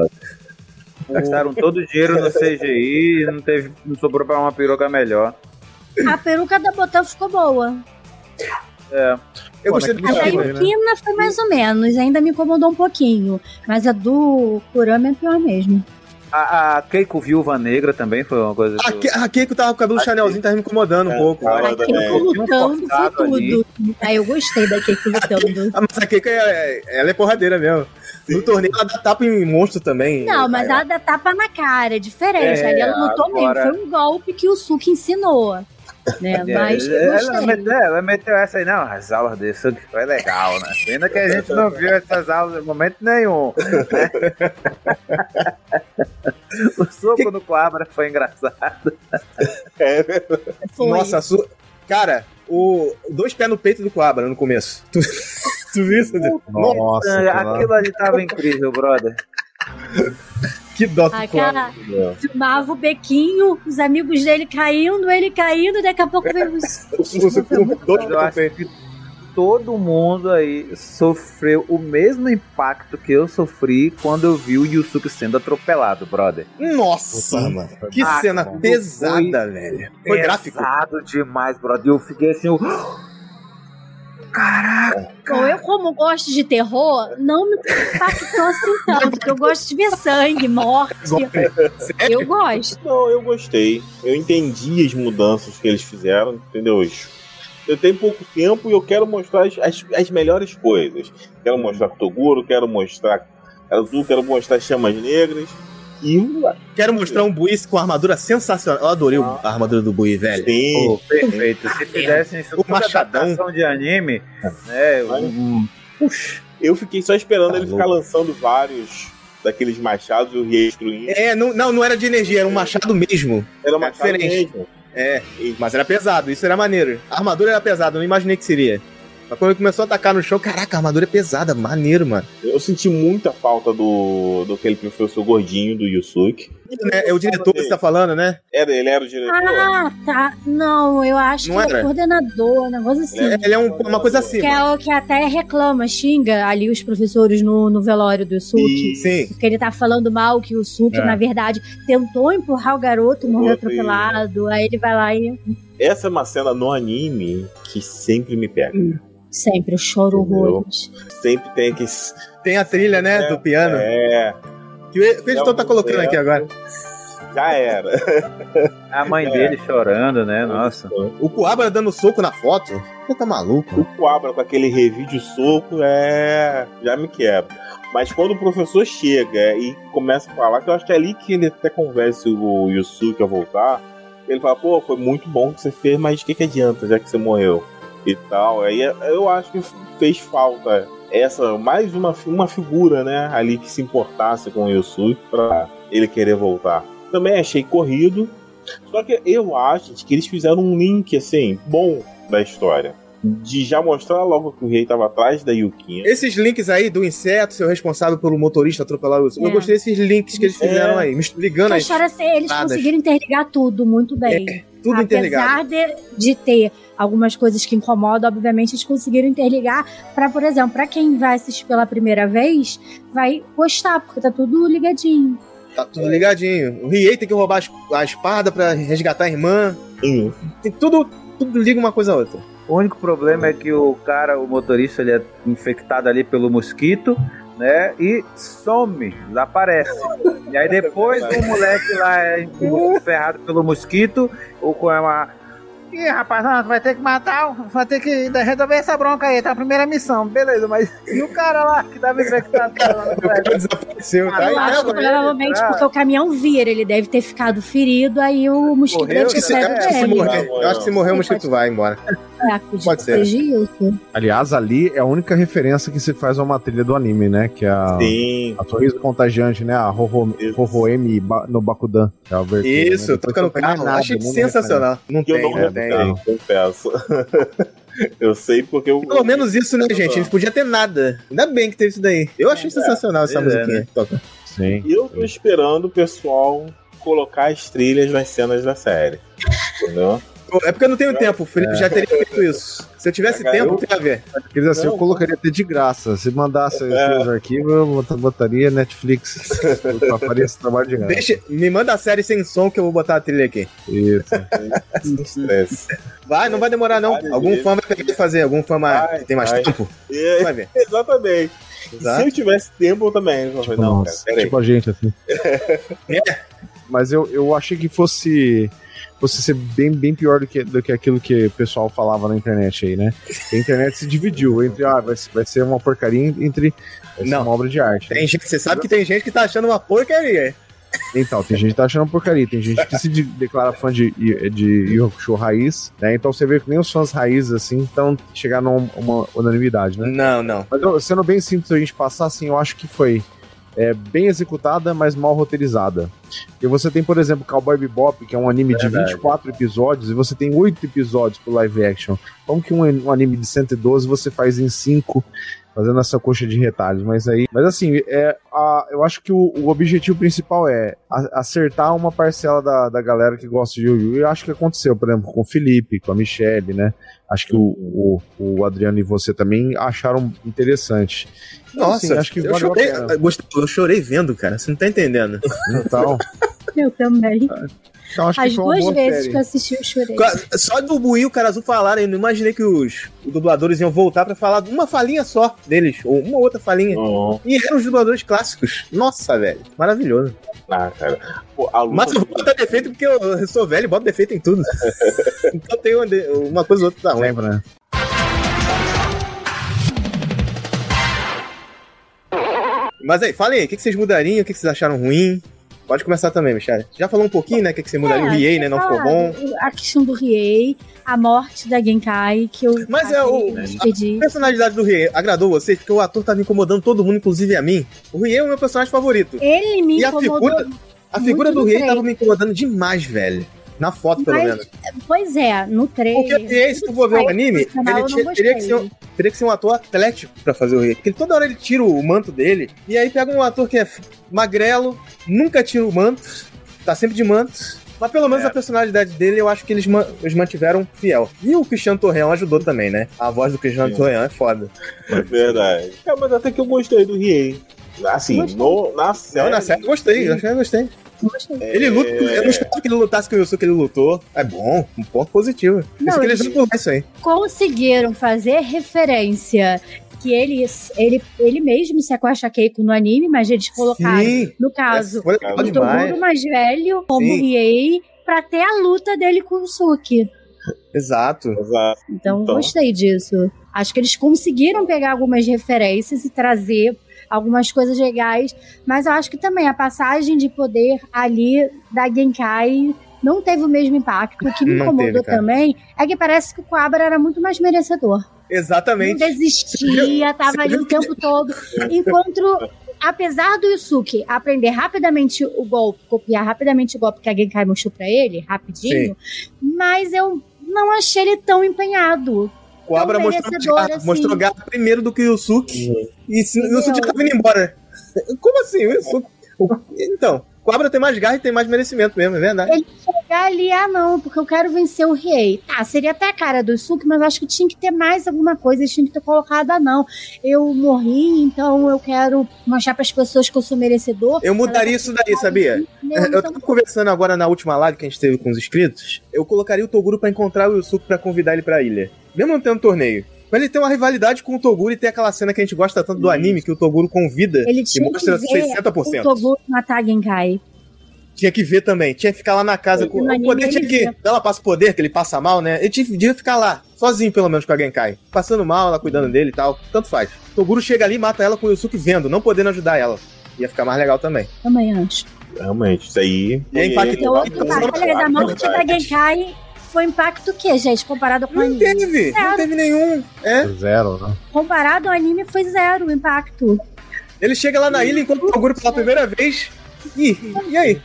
Gastaram todo o dinheiro no C G I e não, teve, não sobrou pra uma peruca melhor. A peruca da Botão ficou boa. É. Eu gostei do A da Yukina foi mais ou menos, ainda me incomodou um pouquinho. Mas a do Kurama é pior mesmo. A, a Keiko Viúva Negra também foi uma coisa. A, que, a Keiko tava com o cabelo Chanelzinho, tava me incomodando é, um pouco. A Keiko lutando foi tudo. Ali. Aí eu gostei da Keiko lutando. A, mas a Keiko, é, ela é porradeira mesmo. Sim. No torneio ela dá tapa em monstro também. Não, mas ela dá tapa na cara, é diferente. É, ali ela lutou agora... mesmo. Foi um golpe que o Suki ensinou. Né? Mas ela, meteu, ela meteu essa aí, não, as aulas de Suki foi legal, né? Ainda que a gente não viu essas aulas em momento nenhum. Né? O soco que... no Coabra foi engraçado. É, foi. Nossa, su... cara, o dois pés no peito do Coabra no começo. Tu, tu viu isso? Nossa, Nossa aquilo ali tava incrível, brother. Que dó ah, cara, filmava o bequinho, os amigos dele caindo, ele caindo, daqui a pouco veio os... Eu acho que todo mundo aí sofreu o mesmo impacto que eu sofri quando eu vi o Yusuke sendo atropelado, brother. Nossa, Nossa mano. Que ah, cena cara, pesada, foi velho. Foi gráfico. Pesado demais, brother. Eu fiquei assim... Eu... Caraca! Bom, eu como gosto de terror, não me impactou assim tanto, porque eu gosto de ver sangue, morte. Eu gosto. Não, eu gostei. Eu entendi as mudanças que eles fizeram, entendeu? Eu tenho pouco tempo e eu quero mostrar as, as, as melhores coisas. Quero mostrar Toguro, quero mostrar Azul, quero mostrar Chamas Negras. E quero mostrar um Bui com armadura sensacional. Eu adorei ah. a armadura do Bui, velho. Sim, oh, perfeito. Se fizessem isso com adaptação de anime, né? Um... Puxa, eu fiquei só esperando tá ele louco. Ficar lançando vários daqueles machados e o redestruindo. É, não, não, não era de energia, era um machado mesmo. Era um machado diferente. Mesmo. É, mas era pesado, isso era maneiro. A armadura era pesada, eu não imaginei que seria. Mas quando ele começou a atacar no chão, caraca, a armadura é pesada, maneiro, mano. Eu senti muita falta do, do aquele professor gordinho do Yusuke. É, é o diretor que você tá falando, né? Era, ele era o diretor. Ah, tá. Não, eu acho não que era? É o coordenador, um negócio assim. É, ele é um, uma coisa assim. Que é o que até reclama, xinga ali os professores no, no velório do Yusuke. Sim. Porque ele tá falando mal que o Yusuke, é. na verdade, tentou empurrar o garoto e morreu atropelado. Aí ele vai lá e... Essa é uma cena no anime que sempre me pega. Hum. Sempre, eu choro horrores. Sempre tem que... Tem a trilha, né, é, do piano. É. Que o editor tá colocando é. aqui agora. Já era. A mãe é. dele chorando, né, nossa. O Coabra dando soco na foto. Você tá maluco? O Coabra com aquele revide soco, é... Já me quebra. Mas quando o professor chega e começa a falar, que eu acho que é ali que ele até convence o Yusuke a voltar, ele fala, pô, foi muito bom que você fez, mas o que que adianta, já que você morreu? E tal, aí eu acho que fez falta essa, mais uma, uma figura, né, ali que se importasse com o Yusuke pra ele querer voltar. Também achei corrido, só que eu acho que eles fizeram um link, assim, bom da história. de já mostrar logo que o Riei tava atrás da Yukinha. Esses links aí do inseto ser o responsável pelo motorista atropelar o Yusuke, É. eu gostei desses links que eles fizeram É. aí, mis- ligando A as história assim, eles paradas. conseguiram interligar tudo muito bem. É, tudo interligado. Apesar de, de ter algumas coisas que incomodam, obviamente eles conseguiram interligar pra, por exemplo, pra quem vai assistir pela primeira vez, vai gostar, porque tá tudo ligadinho. Tá tudo ligadinho. O Riei tem que roubar as- a espada pra resgatar a irmã. Tem tudo, tudo liga uma coisa a outra. O único problema é que o cara, o motorista, ele é infectado ali pelo mosquito, né? E some, desaparece. E aí depois o moleque lá é ferrado pelo mosquito, ou com uma... Ih, rapaz, não, tu vai ter que matar, vai ter que resolver essa bronca aí, tá? A primeira missão, beleza, mas e o cara lá que tava infectado? O cara desapareceu, Eu acho que provavelmente porque o caminhão vira, ele deve ter ficado ferido, aí o mosquito Morreu, deve ter se, acho que se ele. morrer, eu acho que se morrer o mosquito vai embora. É, Pode ser. isso. Aliás, ali é a única referência que se faz a uma trilha do anime, né? Que é a, Sim. a Sorriso Contagiante, né? A Hoho-M ba- no Bakudan. Que é a abertura, Isso, né? toca no Depois não tem carro. mais Achei nada, não sensacional. Não Que eu tem, não não lembro, tem. não, confesso. Eu sei porque eu. Pelo menos isso, né, gente? Eles podiam ter nada. Ainda bem que teve isso daí. Eu achei sensacional essa pois é, musiquinha. né? Toca. Sim. E eu tô esperando o pessoal colocar as trilhas nas cenas da série. Entendeu? É porque eu não tenho tempo, o Felipe É. já teria feito isso. Se eu tivesse Cara, tempo, eu- eu teria a ver. Quer dizer assim, Não, eu colocaria até de graça. Se mandasse É. os arquivos, eu bota- botaria Netflix. Eu faria esse trabalho de graça. Deixa, me manda a série sem som que eu vou botar a trilha aqui. Isso. Estresse. Vai, não vai demorar não. Vai, Algum gente. fã vai pegar e fazer, algum fã mais, Vai, tem mais vai. tempo. É, Vai ver. Exatamente. Exato. Se eu tivesse tempo, eu também. Eu falei, não, cara, Nossa, peraí. tipo a gente, assim. É. Mas eu, eu achei que fosse, fosse ser bem, bem pior do que, do que aquilo que o pessoal falava na internet aí, né? A internet se dividiu entre, ah, vai, ser- vai ser uma porcaria, entre vai ser Não. uma obra de arte. Tem gente, você sabe que tem gente que tá achando uma porcaria. Então, tem gente que tá achando uma porcaria, tem gente que se de- declara fã de, de Yu Hakusho raiz, né? Então você vê que nem os fãs raízes, assim, estão chegar numa uma unanimidade, né? Não, não. Mas eu, sendo bem simples a gente passar, assim, eu acho que foi é, bem executada, mas mal roteirizada. Porque você tem, por exemplo, Cowboy Bebop, que é um anime Verdade. de vinte e quatro episódios, e você tem oito episódios pro live action. Como que um, um anime de cento e doze você faz em cinco, fazendo essa coxa de retalhos? Mas aí, mas assim, é, a, eu acho que o, o objetivo principal é a- acertar uma parcela da, da galera que gosta de Yu Yu. E eu acho que aconteceu, por exemplo, com o Felipe, com a Michelle, né? Acho que o, o, o Adriano e você também acharam interessante. Então, Nossa, assim, acho que eu, valeu a chorei, pena. eu gostei- eu chorei vendo, cara. Você não tá entendendo. Então, Eu também. então acho que As foi uma duas boa vezes série. que eu assisti, eu chorei. Só do Buí e o Cara Azul falarem, eu não imaginei que os dubladores iam voltar pra falar uma falinha só deles, ou uma outra falinha. Uhum. E eram os dubladores clássicos. Nossa, velho. Maravilhoso. Ah, cara. Pô, a luta Mas eu vou botar defeito porque eu sou velho e boto defeito em tudo. Então tem uma, de- uma coisa ou outra que tá ruim. Lembra, né? Mas aí, falem aí, o que que vocês mudariam, o que que vocês acharam ruim? Pode começar também, Michelle. Já falou um pouquinho, né, o que que você mudaria? o Riei, né, não ficou bom. A questão do Riei, a morte da Genkai, que eu. Mas é o, Perdi. a personalidade do Riei agradou vocês? Porque o ator tava incomodando todo mundo, inclusive a mim. O Riei é o meu personagem favorito. Ele me E a incomodou. figura, a figura muito do no Riei trailer. tava me incomodando demais, velho. Na foto, pelo Mas, menos. Pois é, no trailer. Porque o Riei, se tu for ver o anime, ele eu tinha- não teria, que ser, gostei. um- teria que ser um ator atlético pra fazer o Riei. Porque toda hora ele tira o manto dele, e aí pega um ator que é magrelo, nunca tira o manto, tá sempre de manto. Mas pelo menos É. a personalidade dele, eu acho que eles, ma- eles mantiveram fiel. E o Cristiano Torreão ajudou também, né? A voz do Cristiano Sim. Torreão é foda. É verdade. É, mas até que eu gostei do Riei. Assim, no, na série. Não, na série eu gostei, eu achei que eu gostei. Ele luta, eu não esperava que ele lutasse com o Yusuke, ele lutou. É bom, um ponto positivo. Não, Isso que eles eles- não pular isso aí. Conseguiram fazer referência que ele, ele, ele mesmo se acosta Keiko no anime, mas eles colocaram, Sim. no caso, Foi legal o demais. Toguro mais velho, como Sim. Riei, pra ter a luta dele com o Suki. Exato. Exato. Então, Então. gostei disso. Acho que eles conseguiram pegar algumas referências e trazer algumas coisas legais, mas eu acho que também a passagem de poder ali da Genkai não teve o mesmo impacto. O que me Não incomodou teve, cara. também é que parece que o Quabra era muito mais merecedor. Exatamente. Não desistia, tava ali o tempo todo. Enquanto, apesar do Yusuke aprender rapidamente o golpe, copiar rapidamente o golpe que a Genkai mostrou pra ele, rapidinho, mas eu não achei ele tão empenhado. Cobra tão mostrou, merecedor, garra, assim. mostrou garra primeiro do que o Yusuke. Uhum. E se, o Yusuke já tava indo embora. Como assim? O Yusuke... o- Então, Cobra tem mais garra e tem mais merecimento mesmo, é verdade. Ele chegar ali, ah não, porque eu quero vencer o Riei. Tá, seria até a cara do Yusuke, mas acho que tinha que ter mais alguma coisa, eles tinham que ter colocado, ah não, eu morri, então eu quero mostrar pras pessoas que eu sou merecedor. Eu mudaria isso daí, sabia? Não, Eu tava conversando agora na última live que a gente teve com os inscritos. Eu colocaria o Toguro pra encontrar o Yusuke pra convidar ele pra ilha. Mesmo não tendo torneio. Mas ele tem uma rivalidade com o Toguro e tem aquela cena que a gente gosta tanto do anime, que o Toguro convida Ele e tinha mostra que ver sessenta por cento. o Toguro matar a Genkai. Tinha que ver também. Tinha que ficar lá na casa com No o anime poder. Tinha ele que. vê. Ela passa o poder, que ele passa mal, né? Ele tinha que ficar lá, sozinho pelo menos com a Genkai. Passando mal, ela cuidando dele e tal. Tanto faz. O Toguro chega ali e mata ela com o Yusuke vendo, não podendo ajudar ela. Ia ficar mais legal também. Também acho. Realmente, isso aí. E é impactante. Então, olha, da morte da Genkai foi impacto o quê, gente? Comparado com o anime? Não teve, não teve nenhum. É? Zero, né? Comparado ao anime, foi zero o impacto. Ele chega lá na ilha enquanto o Toguro pela primeira vez. E, e aí?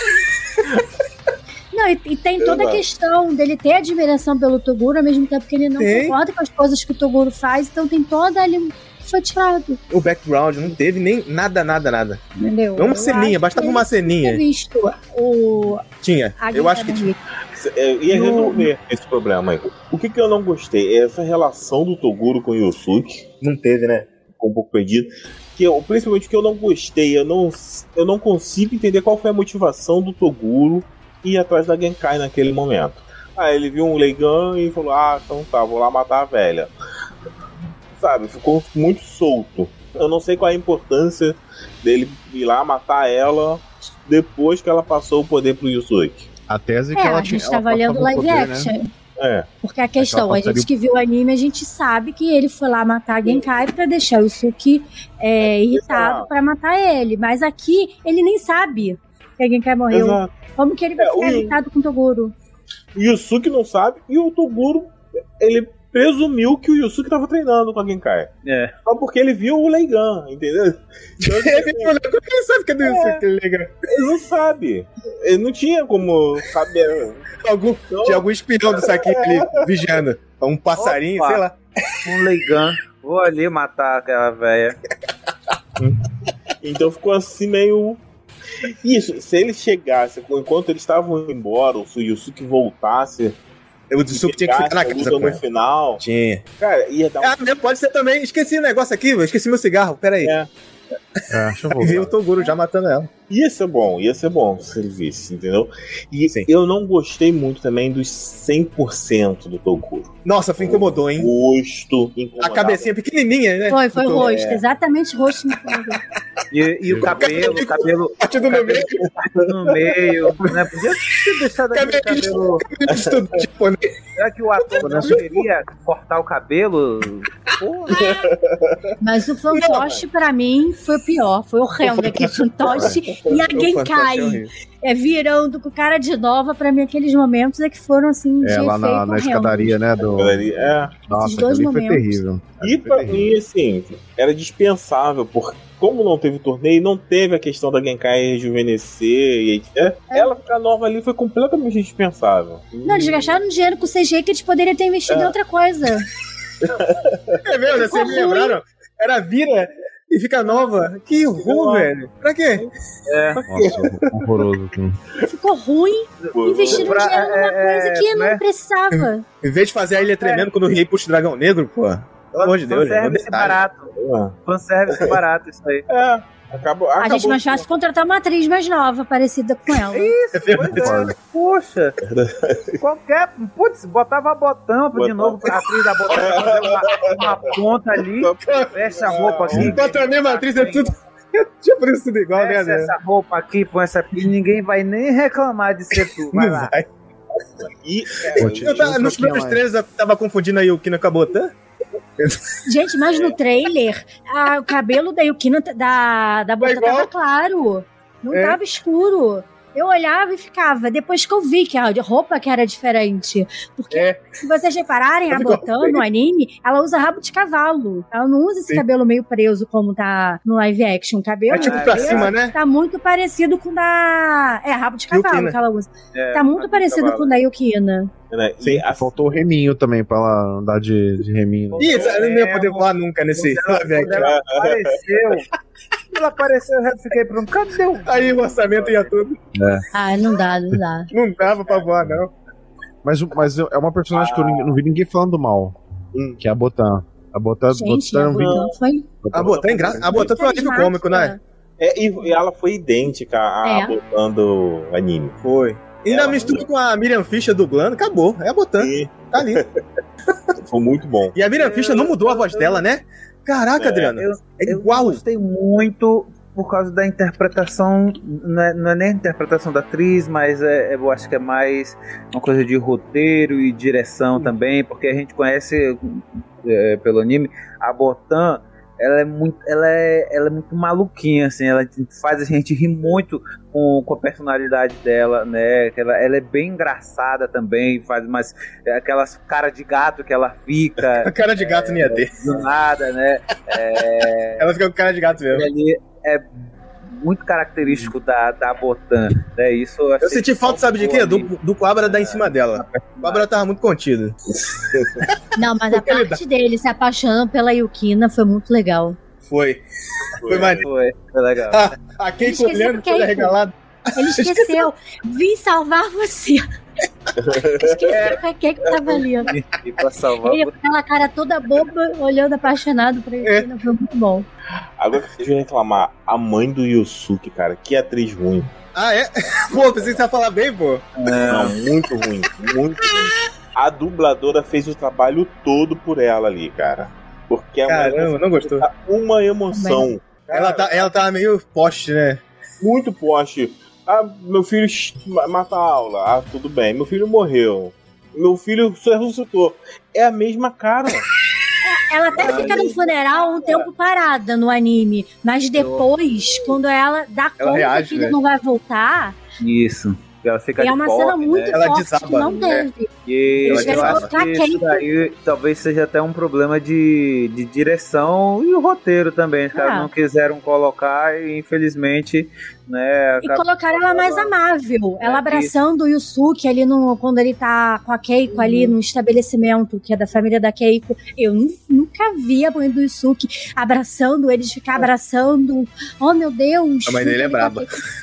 Não, e, e tem toda a Exato. questão dele ter admiração pelo Toguro, ao mesmo tempo que ele não Tem. concorda com as coisas que o Toguro faz, então tem toda ali que foi tirado. O background não teve nem nada, nada, nada. Entendeu? Uma Eu ceninha, acho bastava que uma ele ceninha. tinha visto o... Tinha. a Eu acho que Genkai tinha. Eu ia resolver esse problema aí. O que, que eu não gostei? Essa relação do Toguro com o Yusuke. Não teve, né? Ficou um pouco perdido. Que eu, principalmente o que eu não gostei, eu não, eu não consigo entender qual foi a motivação do Toguro ir atrás da Genkai naquele momento. Ah, ele viu um Leigan e falou: ah, então tá, vou lá matar a velha. Sabe, ficou muito solto. Eu não sei qual é a importância dele ir lá matar ela depois que ela passou o poder pro Yusuke. A tese É, a gente tava olhando live action. É. Porque a questão, a passaria- gente que viu o anime, a gente sabe que ele foi lá matar a Genkai pra deixar o Yusuke é, irritado pra matar ele. Mas aqui, ele nem sabe que a Genkai morreu. Exato. Como que ele vai É, ficar o- irritado com o Toguro? O Yusuke não sabe e o Toguro, ele presumiu que o Yusuke tava treinando com a Genkai. É. Só porque ele viu o Leigan, entendeu? Então, Ele olhou, como que ele sabe que é do Yusuke? Ele liga. ele não sabe. Ele não tinha como saber. Algum, tinha algum espião do saquinho ali vigiando. Um passarinho, Opa. sei lá. Um Leigan. Vou ali matar aquela velha. Então ficou assim meio. Isso, se ele chegasse, enquanto eles estavam indo embora, ou se o Yusuke voltasse. O Yusuke tinha que ficar na pegasse a casa luta com no ela. final. Tinha. Cara, ia dar um. Ah, mesmo, pode ser também. Esqueci o negócio aqui, eu esqueci meu cigarro. Pera aí. É. É, deixa eu E voltar. vi o Toguro já matando ela. Ia ser bom, ia ser bom se ele visse, entendeu? E Sim. eu não gostei muito também dos cem por cento do Toguro. Nossa, foi incomodou, hein? O rosto, A incomodava. cabecinha pequenininha, né? Foi, foi o Do- rosto, é. exatamente o rosto. E, e o cabelo, o cabelo Partido no meio. no meio. Né? Podia ter deixado aquele cabelo. Tudo japonês. Será que o ator não queria cortar o cabelo? Porra. Mas o fantoche, pra mim, foi o pior. Foi horrendo aquele fantoche e a O fantoche é Genkai horrível. é, virando com cara de nova. Pra mim, aqueles momentos é que foram assim, de É, lá na, efeito na horrendo. escadaria, né? Do... É. Nossa, dois aquilo ali foi momentos. terrível. E pra mim, assim, era dispensável, porque como não teve torneio, não teve a questão da Genkai rejuvenescer. E, é, Ela ficar nova ali foi completamente dispensável. Não, eles gastaram dinheiro com o C G que eles poderiam ter investido É. em outra coisa. É mesmo, Ficou vocês me ruim. lembraram? Era vira e fica nova. Que horror, velho. Pra quê? É. Nossa, horroroso. Assim. Ficou ruim. Investiram Pra- dinheiro numa é, coisa que não né? precisava. Em vez de fazer a ilha tremendo quando o rei puxa o dragão negro, pô. Pelo amor de Deus, gente. É um Fanservice detalhe. barato. Fanservice barato, isso aí. É. Acabou, A acabou. gente mais fácil contratar uma atriz mais nova, parecida com ela. Isso, pois é. Poxa. Qualquer. Putz, botava botão de novo pra atriz da botão, fazer uma, uma ponta ali, fecha a roupa aqui. Bota a mesma atriz, é tudo. Tipo, isso tudo igual, né, Fecha né? essa roupa aqui, põe essa aqui, ninguém vai nem reclamar de ser tu. Vai Não lá. vai. E, Eu tava, nos primeiros trailers eu tava confundindo aí o Kino Kabotan. Gente, mas no trailer, a- o cabelo da Yukino da, da Botan igual. tava claro. Não É. tava escuro. Eu olhava e ficava. Depois que eu vi que a roupa que era diferente. Porque, é. se vocês repararem, a Botan no anime, ela usa rabo de cavalo. Ela não usa esse Sim. cabelo meio preso como tá no live action. O cabelo é tipo pra cima, né? Tá muito parecido com o da... É, rabo de cavalo Yukina. Que ela usa. É, tá muito parecido com o da Yukina. É, Sim, a... faltou o reminho também pra ela andar de, de reminho. Isso, ela não ia poder voar nunca nesse live action. Ela apareceu... Ela apareceu, eu já fiquei pronto. Cadê o... Aí o orçamento ia tudo. É. Ah, não dá, não dá. Não dava pra voar, não. Mas, mas é uma personagem ah. que eu não, não vi ninguém falando mal. Hum. Que é a Botan. A Botan, Gente, Botan a Botan foi... A Botan é engraçada. A Botan foi um alívio cômico, né? É, e ela foi idêntica à é. Botan do anime. Foi. Ainda ela mistura com a Miriam Fischer dublando, acabou. É a Botan. Sim. Tá ali. Foi muito bom. E a Miriam Fischer não mudou a voz dela, né? Caraca, é. Adriano. Eu, é igual. Eu gostei muito por causa da interpretação. Não é, não é nem a interpretação da atriz, mas é, eu acho que é mais uma coisa de roteiro e direção também, porque a gente conhece é, pelo anime a Botan. Ela é muito, ela é, ela é muito maluquinha, assim, ela faz a gente rir muito com, com a personalidade dela, né? Ela, ela é bem engraçada também, faz umas aquelas cara de gato que ela fica. A cara de gato é, nem é ter. Do nada, né? É, ela fica com cara de gato mesmo. Ali é muito característico da, da Botan, né? Isso eu, eu senti falta, sabe de quê? Do, do Quabra dar em cima dela. O Quabra tava muito contido. Não, mas a parte dele se apaixonando pela Yukina foi muito legal. Foi. Foi, foi maneiro. Foi, foi legal. Ah, a Keiko olhando, toda regalada. Ele esqueceu. Vim salvar você. Esqueceu que a Keiko tava ali. Ó. E pra salvar ele com aquela cara toda boba, olhando apaixonado pra Yukina. É. Foi muito bom. Agora deixa eu reclamar. A mãe do Yusuke, cara, que atriz ruim. Ah, é? Pô, pensei que você ia falar bem, pô. Não, muito ruim. Muito ruim. A dubladora fez o trabalho todo por ela ali, cara. Porque a Caramba, não gostou. Uma emoção. Ela tá, ela tá meio poste, né? Muito poste. Ah, meu filho mata a aula. Ah, tudo bem. Meu filho morreu. Meu filho ressuscitou. É a mesma cara. Ela até fica no funeral um tempo parada no anime. Mas depois, quando ela dá ela conta reage, que ele né? não vai voltar... Isso. Ela fica é de uma pop, cena muito né? forte ela desaba, que não né? teve. E eu, eu acho que isso daí talvez seja até um problema de, de direção e o roteiro também. Os caras ah. não quiseram colocar e infelizmente... Né, e colocaram ela mais amável. Ela é abraçando o Yusuke ali no, quando ele tá com a Keiko uhum. ali no estabelecimento, que é da família da Keiko. Eu nunca vi a mãe do Yusuke abraçando eles, ficar abraçando. Oh, meu Deus! A mãe dele é braba.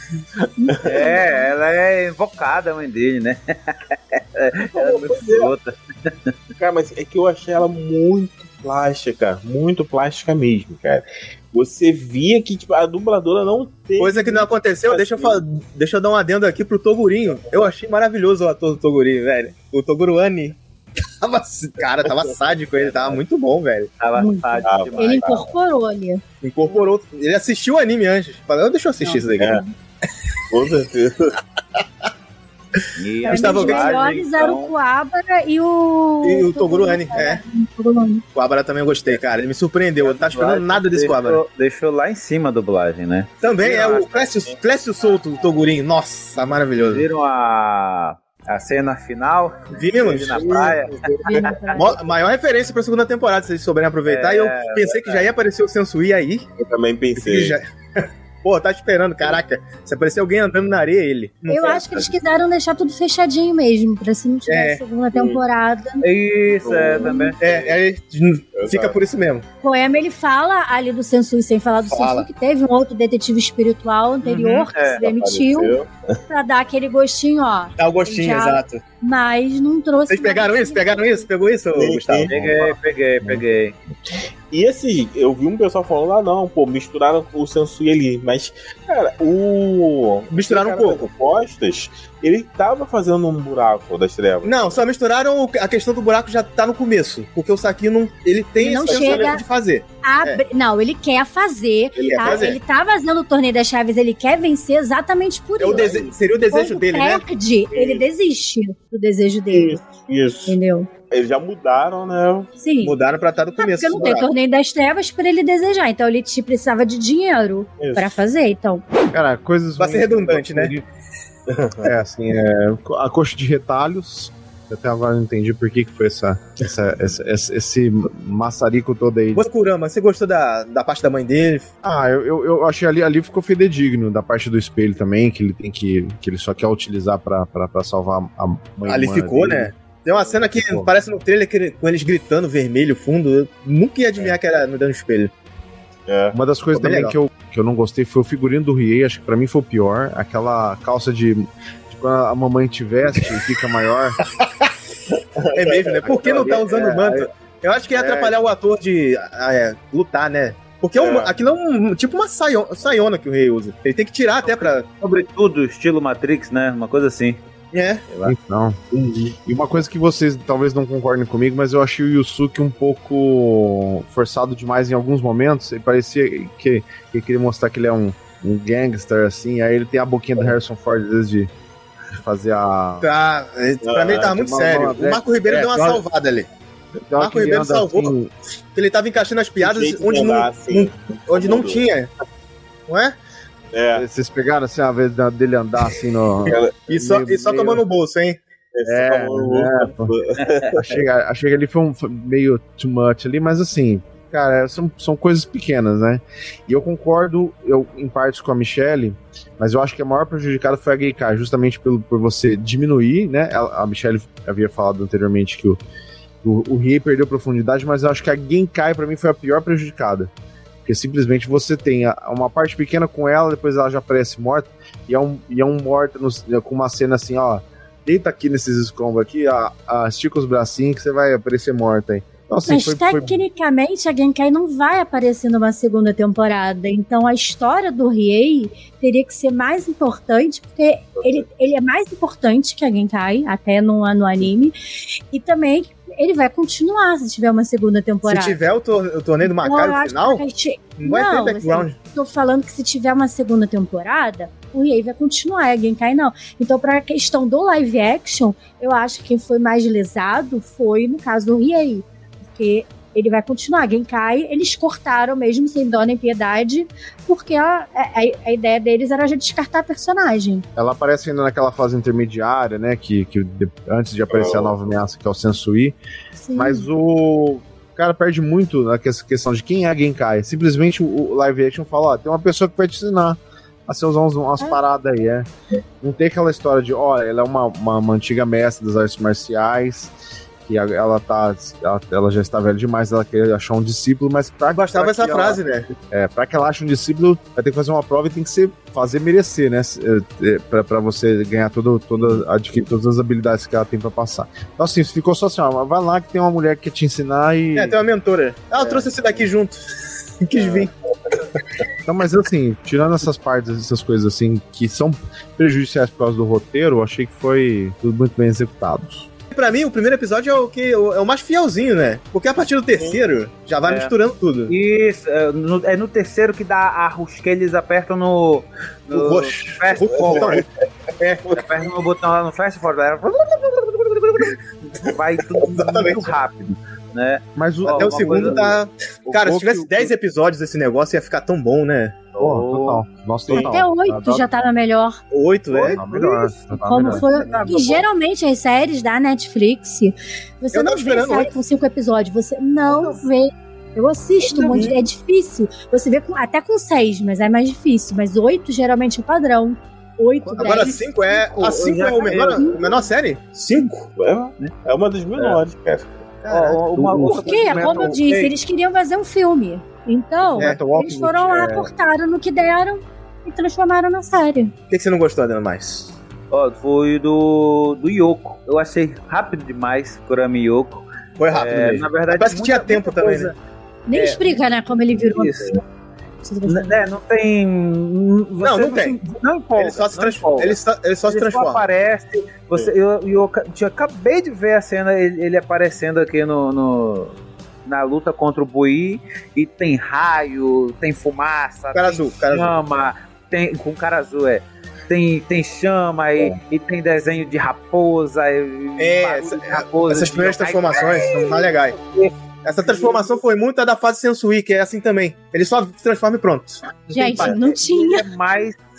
É, ela é invocada, a mãe dele, né? Ela é muito escrota. Cara, mas é que eu achei ela muito plástica, muito plástica mesmo, cara. Você via que tipo, a dubladora não teve... Coisa que não aconteceu, assim. deixa, eu falar, deixa eu dar um adendo aqui pro Togurinho. Eu achei maravilhoso o ator do Togurinho, velho. O Toguruani. Tava, cara, tava sádico ele, tava muito bom, velho. Tava sádico ah, demais. Ele incorporou ali. Incorporou. Ele assistiu o anime antes. Falei, deixa eu assistir não, isso daqui. É. Com certeza. E os melhores então... eram o Kuwabara e o... E o Toguruani, é. O Kuwabara também eu gostei, cara. Ele me surpreendeu. Eu não tava esperando nada desse Kuwabara. Deixou, deixou lá em cima a dublagem, né? Também é o Clécio, Clécio Souto, o Togurinho. Nossa, maravilhoso. Viram a... A cena final? Vimos. Na praia. Maior referência pra segunda temporada, se vocês souberem aproveitar. É, e eu pensei é que já ia aparecer o Sensui aí. Eu também pensei. Já... Pô, tá esperando, caraca. Se aparecer alguém andando na areia, ele. Eu foi, acho que eles quiseram deixar tudo fechadinho mesmo, pra se não tiver é. segunda temporada. Isso, é, também. É, aí fica por isso mesmo. O Poema, ele fala ali do Sensui, sem falar do fala. Sensui, que teve um outro detetive espiritual anterior uhum, que é, se demitiu apareceu. Pra dar aquele gostinho, ó. Dá o gostinho, já... exato. Mas não trouxe... Vocês pegaram isso? Pegaram isso? Pegou isso, sim, Gustavo? Sim. Peguei, peguei, peguei. E assim, eu vi um pessoal falando, ah não, pô, misturaram o Sensui ali, mas, cara, o... Misturaram um pouco. Costas, ele tava fazendo um buraco das trevas. Não, só misturaram, a questão do buraco já tá no começo, porque o Saki não, ele tem ele não esse chega de fazer. Abre... É. Não, ele quer fazer, ele, tá? quer fazer. Ele tá fazendo o torneio das chaves, ele quer vencer exatamente por é isso. O dese... Seria o desejo Quando dele, perde, né? Ele desiste do desejo dele. Isso, isso. Entendeu? Eles já mudaram, né? Sim. Mudaram pra estar no começo. É porque não tem torneio das trevas pra ele desejar. Então ele te precisava de dinheiro isso. Pra fazer, então. Cara, coisas... Vai ser redundante, né? É, assim, é, a coxa de retalhos. Até agora não entendi por que, que foi essa, essa, essa, esse, esse maçarico todo aí. Você, Kurama, você gostou da, da parte da mãe dele? Ah, eu, eu, eu achei ali, ali ficou fidedigno, da parte do espelho também, que ele tem que. que ele só quer utilizar pra, pra, pra salvar a mãe. Ali ficou, dele. Né? Tem uma cena que ficou. Parece no trailer que, com eles gritando vermelho fundo. Eu nunca ia adivinhar é. que era no dano espelho. É. Uma das coisas também que eu, que eu não gostei foi o figurino do Riei, acho que pra mim foi o pior. Aquela calça de. de quando a mamãe te veste e fica maior. É mesmo, né? Por que não tá usando o é, manto? Eu acho que ia atrapalhar é. o ator de é, lutar, né? Porque é. Um, aquilo é um, tipo uma saiona que o Rei usa. Ele tem que tirar até pra. Sobretudo, estilo Matrix, né? Uma coisa assim. É. Então. Uhum. E uma coisa que vocês talvez não concordem comigo, mas eu achei o Yusuke um pouco forçado demais em alguns momentos. Ele parecia que, que queria mostrar que ele é um, um gangster, assim. Aí ele tem a boquinha do Harrison Ford, às vezes, de, de fazer a. Tá, pra mim ele tava muito uma, sério. Uma, o Marco Ribeiro é, deu uma então, salvada ali. O Marco Ribeiro salvou. Assim, ele tava encaixando as piadas onde não, assim, não, onde não tinha. Não é? É. Vocês pegaram assim a vez dele andar assim no. e só, e só tomando no bolso, hein? É, é achei, achei que ele foi, um, foi meio too much ali, mas assim, cara, são, são coisas pequenas, né? E eu concordo eu, em partes com a Michelle, mas eu acho que a maior prejudicada foi a Genkai, justamente pelo, por você diminuir, né? A, a Michelle havia falado anteriormente que o, o, o Riei perdeu profundidade, mas eu acho que a Genkai pra mim foi a pior prejudicada. Porque simplesmente você tem uma parte pequena com ela, depois ela já aparece morta, e é um, e é um morto no, com uma cena assim, ó, deita aqui nesses escombros aqui, ó, ó, estica os bracinhos que você vai aparecer morta aí. Então, assim, mas foi, tecnicamente foi... a Genkai não vai aparecer numa segunda temporada, então a história do Riei teria que ser mais importante, porque ele, ele é mais importante que a Genkai, até no, no anime, e também ele vai continuar se tiver uma segunda temporada. Se tiver o, tor- o torneio do Macau no final, gente... não vai não, ter background. Assim, tô falando que se tiver uma segunda temporada, o Riei vai continuar, a Genkai não. Então, pra questão do live action, eu acho que quem foi mais lesado foi, no caso do Riei, porque ele vai continuar. A Genkai, eles cortaram mesmo, sem dó nem piedade, porque a, a, a ideia deles era já descartar a personagem. Ela aparece ainda naquela fase intermediária, né, que, que de, antes de aparecer oh. a nova ameaça, que é o Sensui. Sim. Mas o cara perde muito nessa questão de quem é a Genkai. Simplesmente o, o live action fala, ó, tem uma pessoa que vai te ensinar a você usar umas, umas é. paradas aí, é. Não tem aquela história de, ó, ela é uma, uma, uma antiga mestre das artes marciais, que ela tá ela, ela já está velha demais, ela quer achar um discípulo, mas pra, bastava pra essa frase, ela, né? É, pra que ela ache um discípulo, vai ter que fazer uma prova e tem que ser, fazer merecer, né? Pra, pra você ganhar todo, toda, adquirir todas as habilidades que ela tem pra passar. Então assim, ficou só assim, ó, vai lá que tem uma mulher que quer te ensinar e... É, tem uma mentora. Ela é. trouxe esse daqui junto. Quis vir. Então, mas assim, tirando essas partes, essas coisas assim, que são prejudiciais por causa do roteiro, eu achei que foi tudo muito bem executado. Pra mim, o primeiro episódio é o, que, é o mais fielzinho, né? Porque a partir do terceiro, já vai é. misturando tudo. Isso, é no, é no terceiro que dá a rusca que eles apertam no... no o roxo. Fast forward. É, apertam no botão lá no fast forward. Vai tudo muito rápido. Né? Mas o, até o segundo coisa... tá... Cara, se tivesse dez episódios desse negócio, ia ficar tão bom, né? Oh, total. Nossa, total. Até oito já tá na melhor. Oito, é? Tá melhor. Tá Como melhor. foi... E geralmente as séries da Netflix, você eu não vê série oito. com cinco episódios, você não vê. Eu assisto um monte, é difícil. Você vê com, até com seis, mas é mais difícil. Mas oito geralmente é padrão. Oito, agora dez, cinco é... Cinco, a cinco é o menor, a menor série? Cinco? É, é uma das menores, cara. Oh, uma, porque, como eu disse, eles queriam fazer um filme. Então, é, eles foram lá, é... cortaram no que deram e transformaram na série. O que, que você não gostou dela mais? Oh, foi do, do Yoko. Eu achei rápido demais, Kurama e Yoko. Foi rápido é, mesmo. Na verdade, parece que tinha tempo também, né? Nem é, explica, né, como ele virou. Isso. É, não tem. Você não, não tem. Não empolga. Ele só se transforma. Ele só, ele só ele se transforma. Só aparece. Você, eu, eu, eu acabei de ver a cena, ele, ele aparecendo aqui no, no, na luta contra o Bui. E tem raio, tem fumaça, cara tem azul, cara chama. Azul. Tem, com cara azul, é. Tem, tem chama é. e, e tem desenho de raposa. E é, essa, de raposa essas primeiras transformações é. são mais legais. Essa transformação foi muito a da fase Sensui, que é assim também. Ele só se transforma e pronto. Gente, não tinha. É mais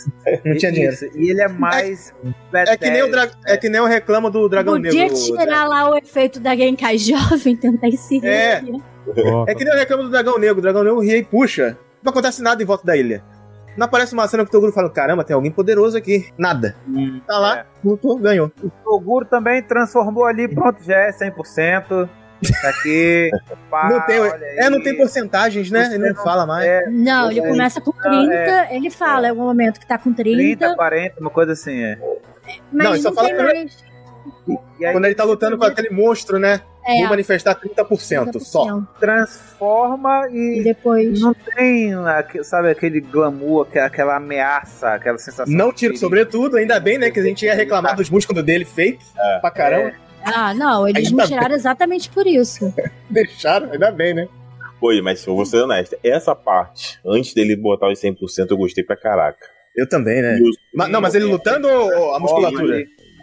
Não tinha dinheiro. Isso, e ele é mais... É, é, que nem o dra... é que nem eu reclamo do Dragão Podia Negro. Podia tirar o... lá o efeito da Genkai jovem, tentar ensinar. É. É que nem eu reclamo do Dragão Negro. O Dragão Negro ria e puxa. Não acontece nada em volta da ilha. Não aparece uma cena que o Toguro fala, caramba, tem alguém poderoso aqui. Nada. Hum, tá lá, é. lutou, ganhou. O Toguro também transformou ali, pronto, já é cem por cento. Aqui, pá, não tem, é, não tem porcentagens, né? Ele não, não fala mais. É, não, ele começa com trinta, é, ele fala em algum momento que tá com trinta. trinta, quarenta, uma coisa assim, é. Mas não, ele só não fala tem mais. E aí, quando ele tá lutando com aquele monstro, né? É. Vou manifestar trinta por cento, trinta por cento só. Transforma e, e depois não tem, sabe, aquele glamour, aquela ameaça, aquela sensação. Não tira o sobretudo, ainda bem, né? Que a gente ia reclamar dos músculos dele feitos é. pra caramba. É. Ah, não, eles ainda não tiraram bem. Exatamente por isso. Deixaram, ainda bem, né? Oi, mas eu vou ser honesto, essa parte, antes dele botar os cem por cento, eu gostei pra caraca. Eu também, né? Os... Mas, não, mas ele lutando ou a musculatura?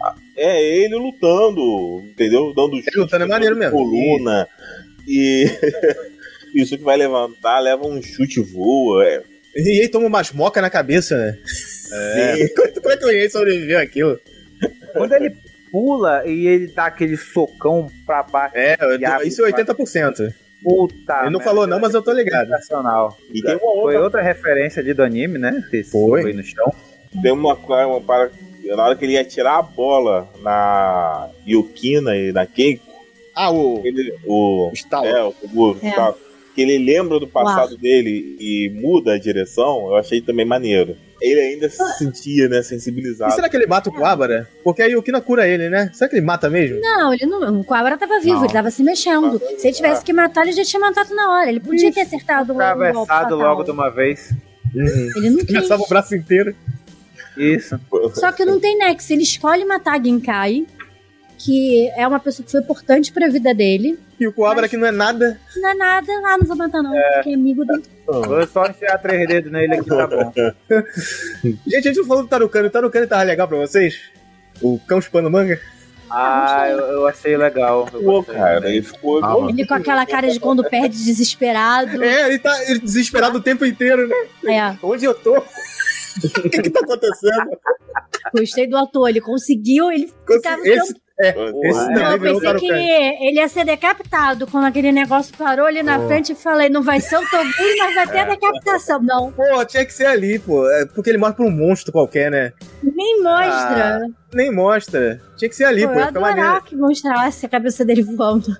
É, ele lutando, entendeu? Dando chute, ele lutando é maneiro mesmo. Coluna. E isso que vai levantar, leva um chute e voa. É. E aí toma umas mocas na cabeça, né? É. Como é que o Riei sobreviveu aquilo? Quando ele pula e ele dá aquele socão pra baixo. É, isso é oitenta por cento. Puta, ele não falou não, mas eu tô ligado. Sensacional. E tem uma outra... Foi outra referência ali do anime, né? Que foi. foi no chão. Tem uma, uma para na hora que ele ia tirar a bola na Yukina e na Keiko. Ah, o ele, o estalo. É, o, o é. Estalo, que ele lembra do passado Uau. dele e muda a direção. Eu achei também maneiro. Ele ainda se sentia, né, sensibilizado. E será que ele mata o Kuwabara? Porque a Yukina cura ele, né? Será que ele mata mesmo? Não, ele não. O Kuwabara tava vivo, não. Ele tava se mexendo. Ah, se ele tivesse que matar, ele já tinha matado na hora. Ele podia ter acertado o golpe. Atravessado logo de uma vez. Uhum. Ele não quis. Começava o braço inteiro. Isso. Só que não tem nexo. Ele escolhe matar a Genkai, que é uma pessoa que foi importante pra vida dele. E o Kuwabara mas... que não é nada. Não é nada. Ah, não vou matar não, é. porque é amigo dele. Vou só enfiar três dedos nele aqui, tá bom. Gente, a gente não falou do Tarukano. O Tarukano tava legal pra vocês? O cão chupando manga? Ah, eu, eu achei legal. Eu Pô, cara, ele ficou... Ah, ele com aquela cara de quando perde, desesperado. É, ele tá ele desesperado o tempo inteiro, né? É. Onde eu tô? O que que tá acontecendo? Gostei do ator, ele conseguiu, ele Consegui, ficava... Esse, é, esse não, eu pensei que ele ia ser decapitado quando aquele negócio parou ali na oh. frente e falei, não vai ser o Toguro, mas vai ter a decapitação, não. Pô, tinha que ser ali, pô, é porque ele morre por um monstro qualquer, né? Nem mostra. Ah, nem mostra. Tinha que ser ali, pô. pô eu adorar que mostrasse a cabeça dele voando.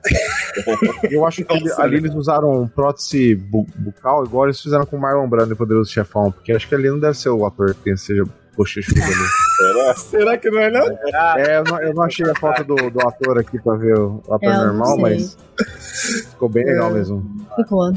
Eu acho que ali, ali eles usaram prótese bu bucal, igual eles fizeram com o Marlon Brando e Poderoso Chefão, porque acho que ali não deve ser o ator que seja bochechudo ali. Será? Será que não é, não? É, eu não, eu não achei a foto do, do ator aqui pra ver o ator eu normal, mas ficou bem legal mesmo. Ficou.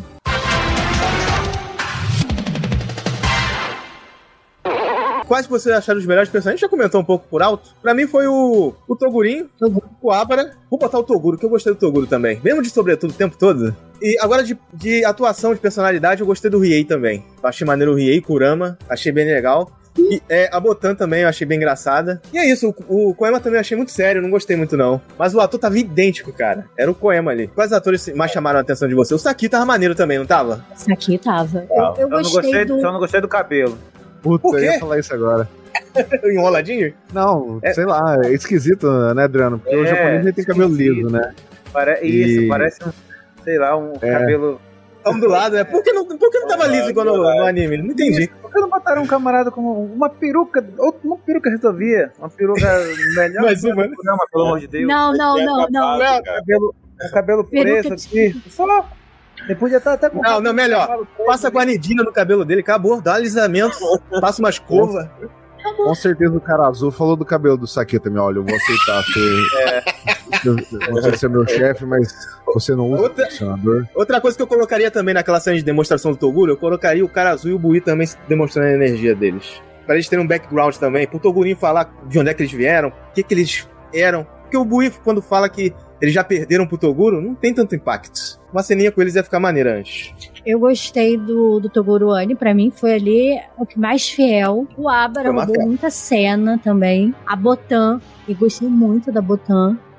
Quais vocês acharam os melhores personagens? A gente já comentou um pouco por alto. Pra mim foi o, o Togurinho, o Kuwabara. Vou botar o Toguro, que eu gostei do Toguro também. Mesmo de sobretudo o tempo todo. E agora de, de atuação, de personalidade, eu gostei do Riei também. Achei maneiro o Riei, Kurama. Achei bem legal. E é, a Botan também eu achei bem engraçada. E é isso, o, o Koema também eu achei muito sério, não gostei muito não. Mas o ator tava idêntico, cara. Era o Koema ali. Quais atores mais chamaram a atenção de você? O Saki tava maneiro também, não tava? O Saki tava. Eu, eu, eu gostei, não gostei do... Só não gostei do cabelo. Puta, eu ia falar isso agora. Enroladinho? Não, é... sei lá, é esquisito, né, Adriano? Porque é, o japonês tem cabelo liso, né? Pare... Isso, e... parece um, sei lá, um é. cabelo... ondulado, né? Por que não, por que não tava liso igual no, no anime? Não entendi. Isso. Por que não botaram um camarada com uma peruca? Uma peruca resolvia. Uma peruca melhor. Mais uma, né? Programa, pelo amor de Deus. Não, não, não, não. não. Cabelo, cabelo preso aqui. Só... Ele podia estar até com... Não, não, melhor. Passa guanidina no cabelo dele, acabou. Dá um alisamento, passa uma escova. Com certeza o cara azul falou do cabelo do Saki também. Olha, eu vou aceitar ser... É. Não sei se é meu chefe, mas você não usa outra, funcionador. Outra coisa que eu colocaria também naquela cena de demonstração do Toguro, eu colocaria o cara azul e o Bui também demonstrando a energia deles. Pra eles terem um background também, pro Togurinho falar de onde é que eles vieram, o que que eles eram. Porque o Bui, quando fala que eles já perderam pro Toguro, não tem tanto impacto. Uma ceninha com eles ia ficar maneira antes. Eu gostei do, do Toguro Ani, pra mim foi ali o que mais fiel. O Abara roubou muita cena também. A Botan, eu gostei muito da Botan. A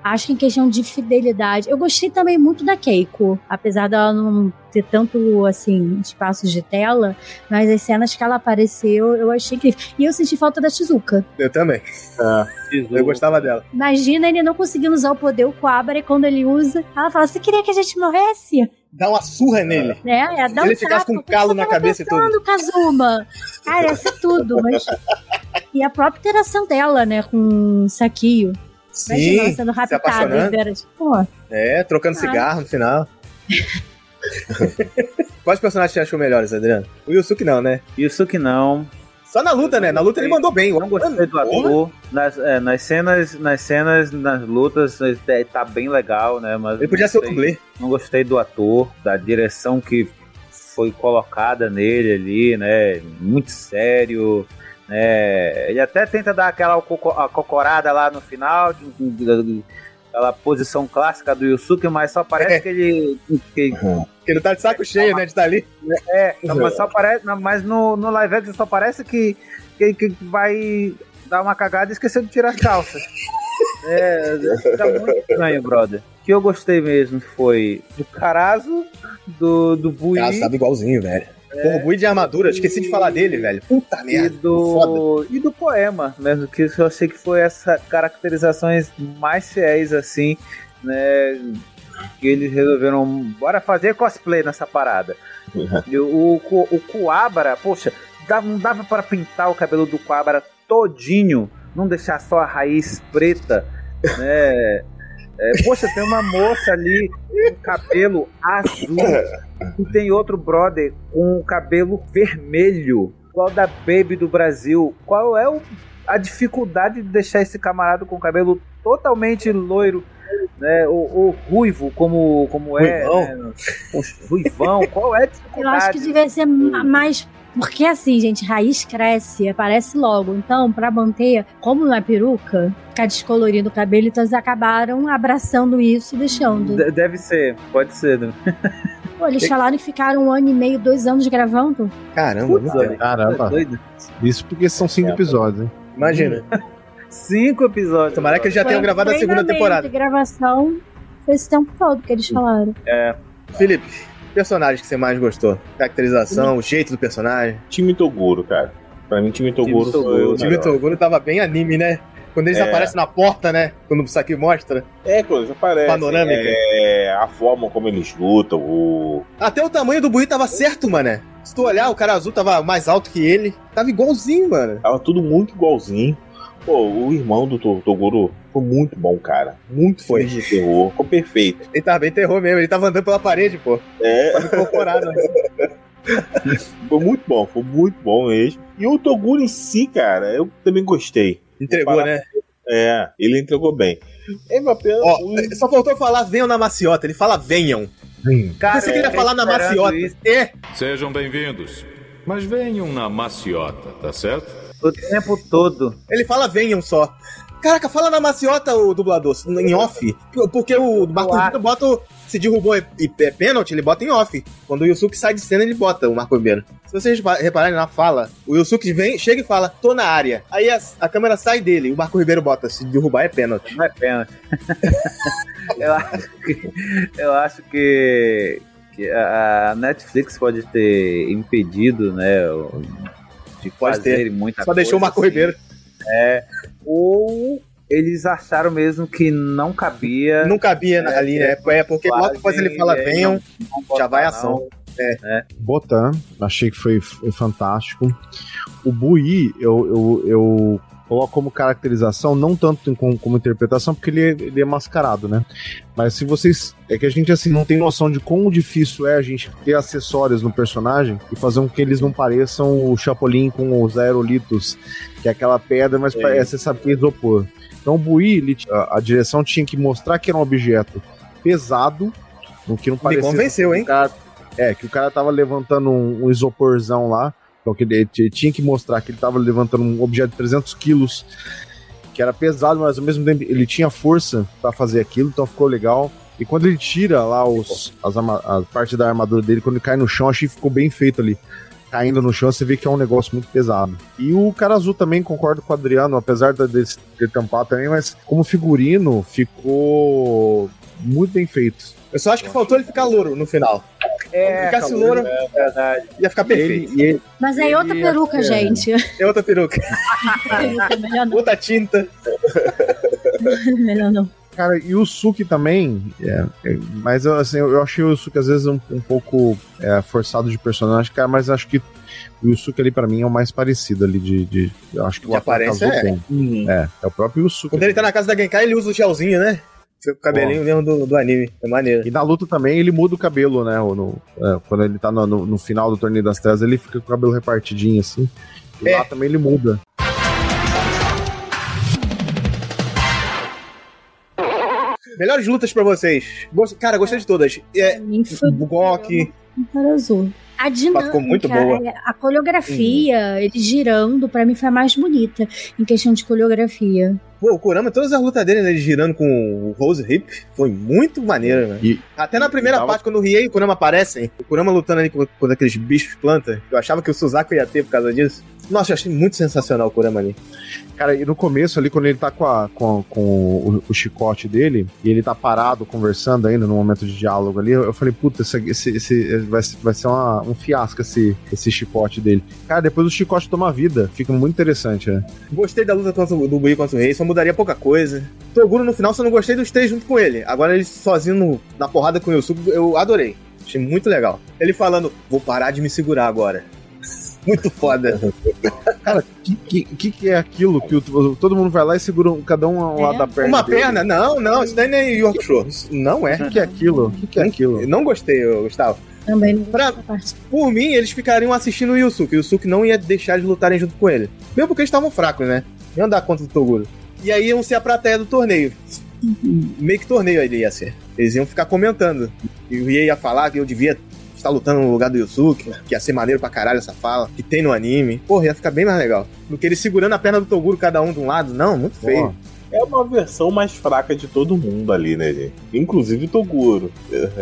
Acho que em questão de fidelidade, eu gostei também muito da Keiko, apesar dela não ter tanto, assim, espaços de tela, mas as cenas que ela apareceu, eu achei incrível. E eu senti falta da Shizuka. Eu também. Ah, eu gostava dela. Imagina ele não conseguindo usar o poder, o Coabra, e quando ele usa, ela fala, você queria que a gente morresse? Dá uma surra nele. É, é dá um ele ficasse com um calo na cabeça e tudo. Kazuma. Cara, ia ser tudo, mas... E a própria interação dela, né, com o Sakio. Sim, imagina, sendo raptada. Pô. É, trocando ah. cigarro no final. Quais personagens você achou melhores, Adriano? O Yusuke não, né? Yusuke não. Só na luta, né? Na luta ele mandou bem. Eu não gostei do ator. Nas, é, nas cenas, nas cenas, nas lutas, tá bem legal, né? Mas ele podia ser o dublê. Não gostei do ator, da direção que foi colocada nele ali, né? Muito sério. É, ele até tenta dar aquela cocorada lá no final, de, de, de, aquela posição clássica do Yusuke, mas só parece é. que ele. Que, uhum. que ele tá de saco cheio, né? De estar ali. É, uhum. mas só parece. Mas no, no live action só parece que, que, que vai dar uma cagada e esquecer de tirar as calças. É, tá muito estranho, brother. O que eu gostei mesmo foi do Karazo, do, do Bui. Karazo tava igualzinho, velho. É, Pô, o Bui de armadura, esqueci de falar dele, velho. Puta merda. E do, foda. E do poema, mesmo, que eu achei que foi essa caracterizações mais fiéis, assim, né? Que eles resolveram, bora fazer cosplay nessa parada. Uhum. E o, o, o Coabra, poxa, dava, não dava pra pintar o cabelo do Coabra todinho, não deixar só a raiz preta, né? É, poxa, tem uma moça ali com cabelo azul e tem outro brother com cabelo vermelho, igual da Baby do Brasil. Qual é o, a dificuldade de deixar esse camarada com cabelo totalmente loiro, né? O, o ruivo, como, como é, né? O ruivão, qual é a dificuldade? Eu acho que devia ser mais... Porque assim, gente, raiz cresce, aparece logo. Então, pra manter, como não é peruca, ficar descolorindo o cabelo, então eles acabaram abraçando isso e deixando. D- deve ser, pode ser, né? Pô, eles falaram que ficaram um ano e meio, dois anos gravando. Caramba, Putz, não Caramba. É Isso porque são cinco é, episódios, hein? Imagina. Cinco episódios. Tomara que eles já tenham gravado a segunda temporada. A gravação foi esse tempo todo que eles falaram. É. Felipe, personagem que você mais gostou? Caracterização, o jeito do personagem? Time Toguro, cara. Pra mim, Time Toguro foi o Time Toguro tava bem anime, né? Quando eles é. aparecem na porta, né? Quando o Saki mostra. É, quando eles aparecem. Panorâmica. É, a forma como eles lutam, o... Até o tamanho do Bui tava certo, mano. Se tu olhar, o cara azul tava mais alto que ele. Tava igualzinho, mano. Tava tudo muito igualzinho. Pô, o irmão do Toguro foi muito bom, cara. Muito foi de terror. Ficou perfeito. Ele tava bem terror mesmo. Ele tava andando pela parede, pô. É. Tava incorporado. Foi muito bom. Foi muito bom mesmo. E o Toguro em si, cara, eu também gostei. Entregou, para... né? É, ele entregou bem. É uma pena. Ó, só faltou falar venham na maciota. Ele fala venham. Hum. Cara, você queria falar na maciota. É. Sejam bem-vindos. Mas venham na maciota, tá certo? O tempo todo. Ele fala venham só. Caraca, fala na maciota o dublador, em off. Porque o Marco Ribeiro bota. O, se derrubou e é pênalti, ele bota em off. Quando o Yusuke sai de cena, ele bota o Marco Ribeiro. Se vocês repararem na fala, o Yusuke vem, chega e fala, tô na área. Aí a, a câmera sai dele, o Marco Ribeiro bota, se derrubar é pênalti. Não é pênalti. eu, acho que, eu acho que, que a Netflix pode ter impedido, né, de pode fazer ter. muita Só coisa. deixou o Marco assim. Ribeiro. É, ou eles acharam mesmo que não cabia. Não cabia é, ali, né? É porque logo depois ele fala é, venham, não, não já vai a ação. É. É. Botan, achei que foi, foi fantástico. O Bui, eu, eu, eu coloco como caracterização, não tanto como, como interpretação, porque ele é, ele é mascarado, né? Mas se vocês... É que a gente, assim, não tem noção de quão difícil é a gente ter acessórios no personagem e fazer com que eles não pareçam o Chapolin com os aerolitos, que é aquela pedra, mas é. parece, você sabe que é isopor. Então o Bui, ele, a, a direção tinha que mostrar que era um objeto pesado, o que não parecia... Me convenceu, hein? Cara, é, que o cara tava levantando um, um isoporzão lá, então que ele, ele tinha que mostrar que ele tava levantando um objeto de trezentos quilos, que era pesado, mas ao mesmo tempo ele tinha força pra fazer aquilo, então ficou legal. E quando ele tira lá os, as, a parte da armadura dele, quando ele cai no chão, achei que ficou bem feito ali. caindo no chão, você vê que é um negócio muito pesado. E o cara azul também, concordo com o Adriano, apesar de ter tampado também, mas como figurino, ficou muito bem feito. Eu só acho que faltou ele ficar louro no final. É, Se ficasse acabou, louro, é verdade. ia ficar perfeito. Ele, ele, Mas aí outra ele- peruca, é. gente. É outra peruca. Peruca, melhor não. Outra tinta. Melhor não. Cara, e o Suki também, é, é, mas eu, assim, eu achei o Suki às vezes um, um pouco é, forçado de personagem, cara, mas acho que o Yusuke ali pra mim é o mais parecido ali de... de eu acho que De o ator aparência, Kazuo é. tem. Uhum. É, é o próprio Yusuke. Quando ele tá na casa da Genkai, ele usa o gelzinho, né? Fica com o cabelinho mesmo do, do anime. É maneiro. E na luta também ele muda o cabelo, né? ou No, é, quando ele tá no, no, no final do Torneio das Trevas, ele fica com o cabelo repartidinho assim. E É. lá também ele muda. Melhores lutas pra vocês. Gost- Cara, gostei de todas. É, o Gok. Cara azul. A dinâmica, ficou muito boa. a coreografia, ele girando, pra mim foi a mais bonita em questão de coreografia. Pô, o Kurama, todas as lutas dele, né, ele girando com o Rose Hip, foi muito maneiro, né? E, Até na primeira tava- parte, quando o Riei e o Kurama aparecem, o Kurama lutando ali com, com aqueles bichos planta, eu achava que o Suzaku ia ter por causa disso. Nossa, eu achei muito sensacional o Kurama ali. Cara, e no começo ali, quando ele tá com, a, com, a- com o, o chicote dele, e ele tá parado conversando ainda no momento de diálogo ali, eu, eu falei, puta, esse, esse, esse vai, ser- vai ser uma- um fiasco esse, esse chicote dele. Cara, depois o chicote toma vida, fica muito interessante, né? Gostei da luta contra, o- do Bui contra o Rei, só mudaria pouca coisa. Toguro no final, só não gostei dos três junto com ele. Agora ele sozinho no- na porrada com o Yusuke, eu adorei. Achei muito legal. Ele falando, vou parar de me segurar agora. Muito foda. Cara, o que, que, que, que é aquilo que o, todo mundo vai lá e segura um- cada um ao lado da perna Uma dele? perna? Não, não, isso daí nem é York Show. Isso não é. O que, que é aquilo? O que, que é aquilo? Eu não gostei, ô, Gustavo. Também não pra, Por mim, eles ficariam assistindo o Yusuke. O Yusuke não ia deixar de lutarem junto com ele. Mesmo porque eles estavam fracos, né? Iam dar conta do Toguro. E aí iam ser a plateia do torneio. Meio que torneio ele ia ser. Eles iam ficar comentando. E o Rie ia falar que eu devia estar lutando no lugar do Yusuke, que ia ser maneiro pra caralho essa fala, que tem no anime. Porra, ia ficar bem mais legal. Do que ele segurando a perna do Toguro, cada um de um lado. Não, muito feio. É uma versão mais fraca de todo mundo ali, né, gente? Inclusive o Toguro.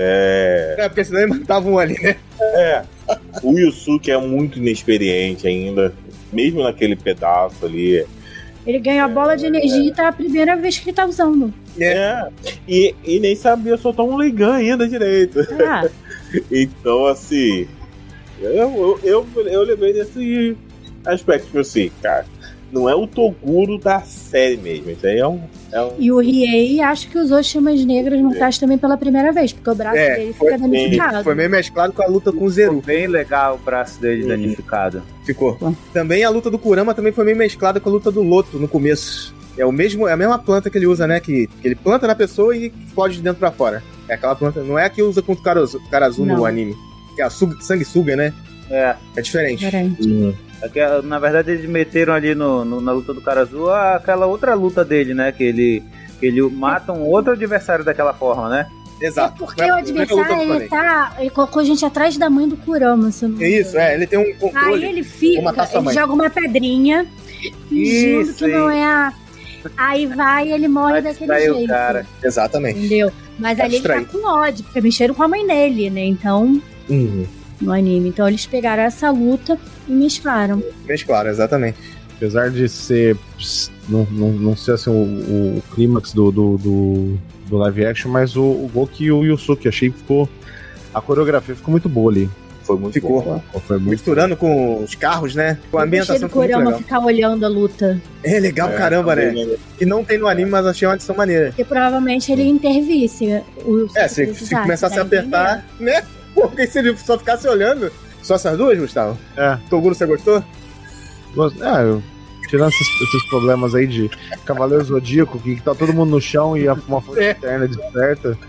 É. É, porque senão ele matava um ali, né? É. O Yusuke é muito inexperiente ainda, mesmo naquele pedaço ali. Ele ganhou a bola de energia e tá a primeira vez que ele tá usando. É. E, e nem sabia soltar um Leigan ainda direito. Ah. Então, assim. Eu, eu, eu, eu levei nesse aspecto, tipo assim, cara. Não é o Toguro da série mesmo. Isso aí é um. É um... E o Riei acho que usou chamas negras no caixa também pela primeira vez, porque o braço É, dele foi, fica danificado. foi meio mesclado com a luta com o Zeru. Bem legal o braço dele Uhum. danificado. Ficou. Também a luta do Kurama também foi meio mesclada com a luta do Loto no começo. É, o mesmo, é a mesma planta que ele usa, né? Que, que ele planta na pessoa e explode de dentro pra fora. É aquela planta. Não é a que usa contra o cara, o cara azul Não. no anime. Que é a suga, sanguessuga, né? É. É diferente. Uhum. É que, na verdade, eles meteram ali no, no- na luta do cara azul aquela outra luta dele, né? Que ele, que ele mata um outro adversário daquela forma, né? Exato. Porque o adversário, ele tá. Ele colocou a gente atrás da mãe do Kurama, se eu não me É engano. isso, é. Ele tem um controle. Aí ele fica, Vou matar sua ele mãe. joga uma pedrinha, fingindo Isso, que não é a. Aí vai e ele morre daquele distrair o jeito. cara. Exatamente. Entendeu? Mas Pra ali ele tá distrair. com ódio, porque mexeram com a mãe dele, né? Então, Uhum. no anime. Então eles pegaram essa luta e mesclaram. Mesclaram, exatamente. Apesar de ser. Não, não, não ser assim o, o, o clímax do, do, do, do live action, mas o, o Goki e o Yusuke, achei que ficou. A coreografia ficou muito boa ali. Foi muito Ficou. bom. Foi muito Misturando com os carros, né? Com a Eu gostei ambientação do ficou muito Kurama legal. ficar olhando a luta. É legal, É, caramba, também, né? Que não tem no anime, mas achei uma adição maneira. Porque provavelmente ele intervisse. O, É, se, se começar a se apertar, né? Porque se ele só ficasse olhando. Só essas duas, Gustavo? É. Toguro, você gostou? Gosto- É, eu, tirando esses, esses problemas aí de Cavaleiro Zodíaco, que tá todo mundo no chão e a- uma força É. eterna desperta.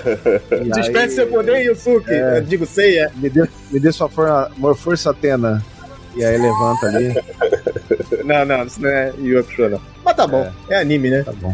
E Despede aí, seu poder, Yusuke. É. Eu digo, sei, é. Me dê, me dê sua força, força Atena. E aí levanta ali. Não, não, isso não é Yu Hakusho, não. Mas tá bom, é, anime, né? Tá bom.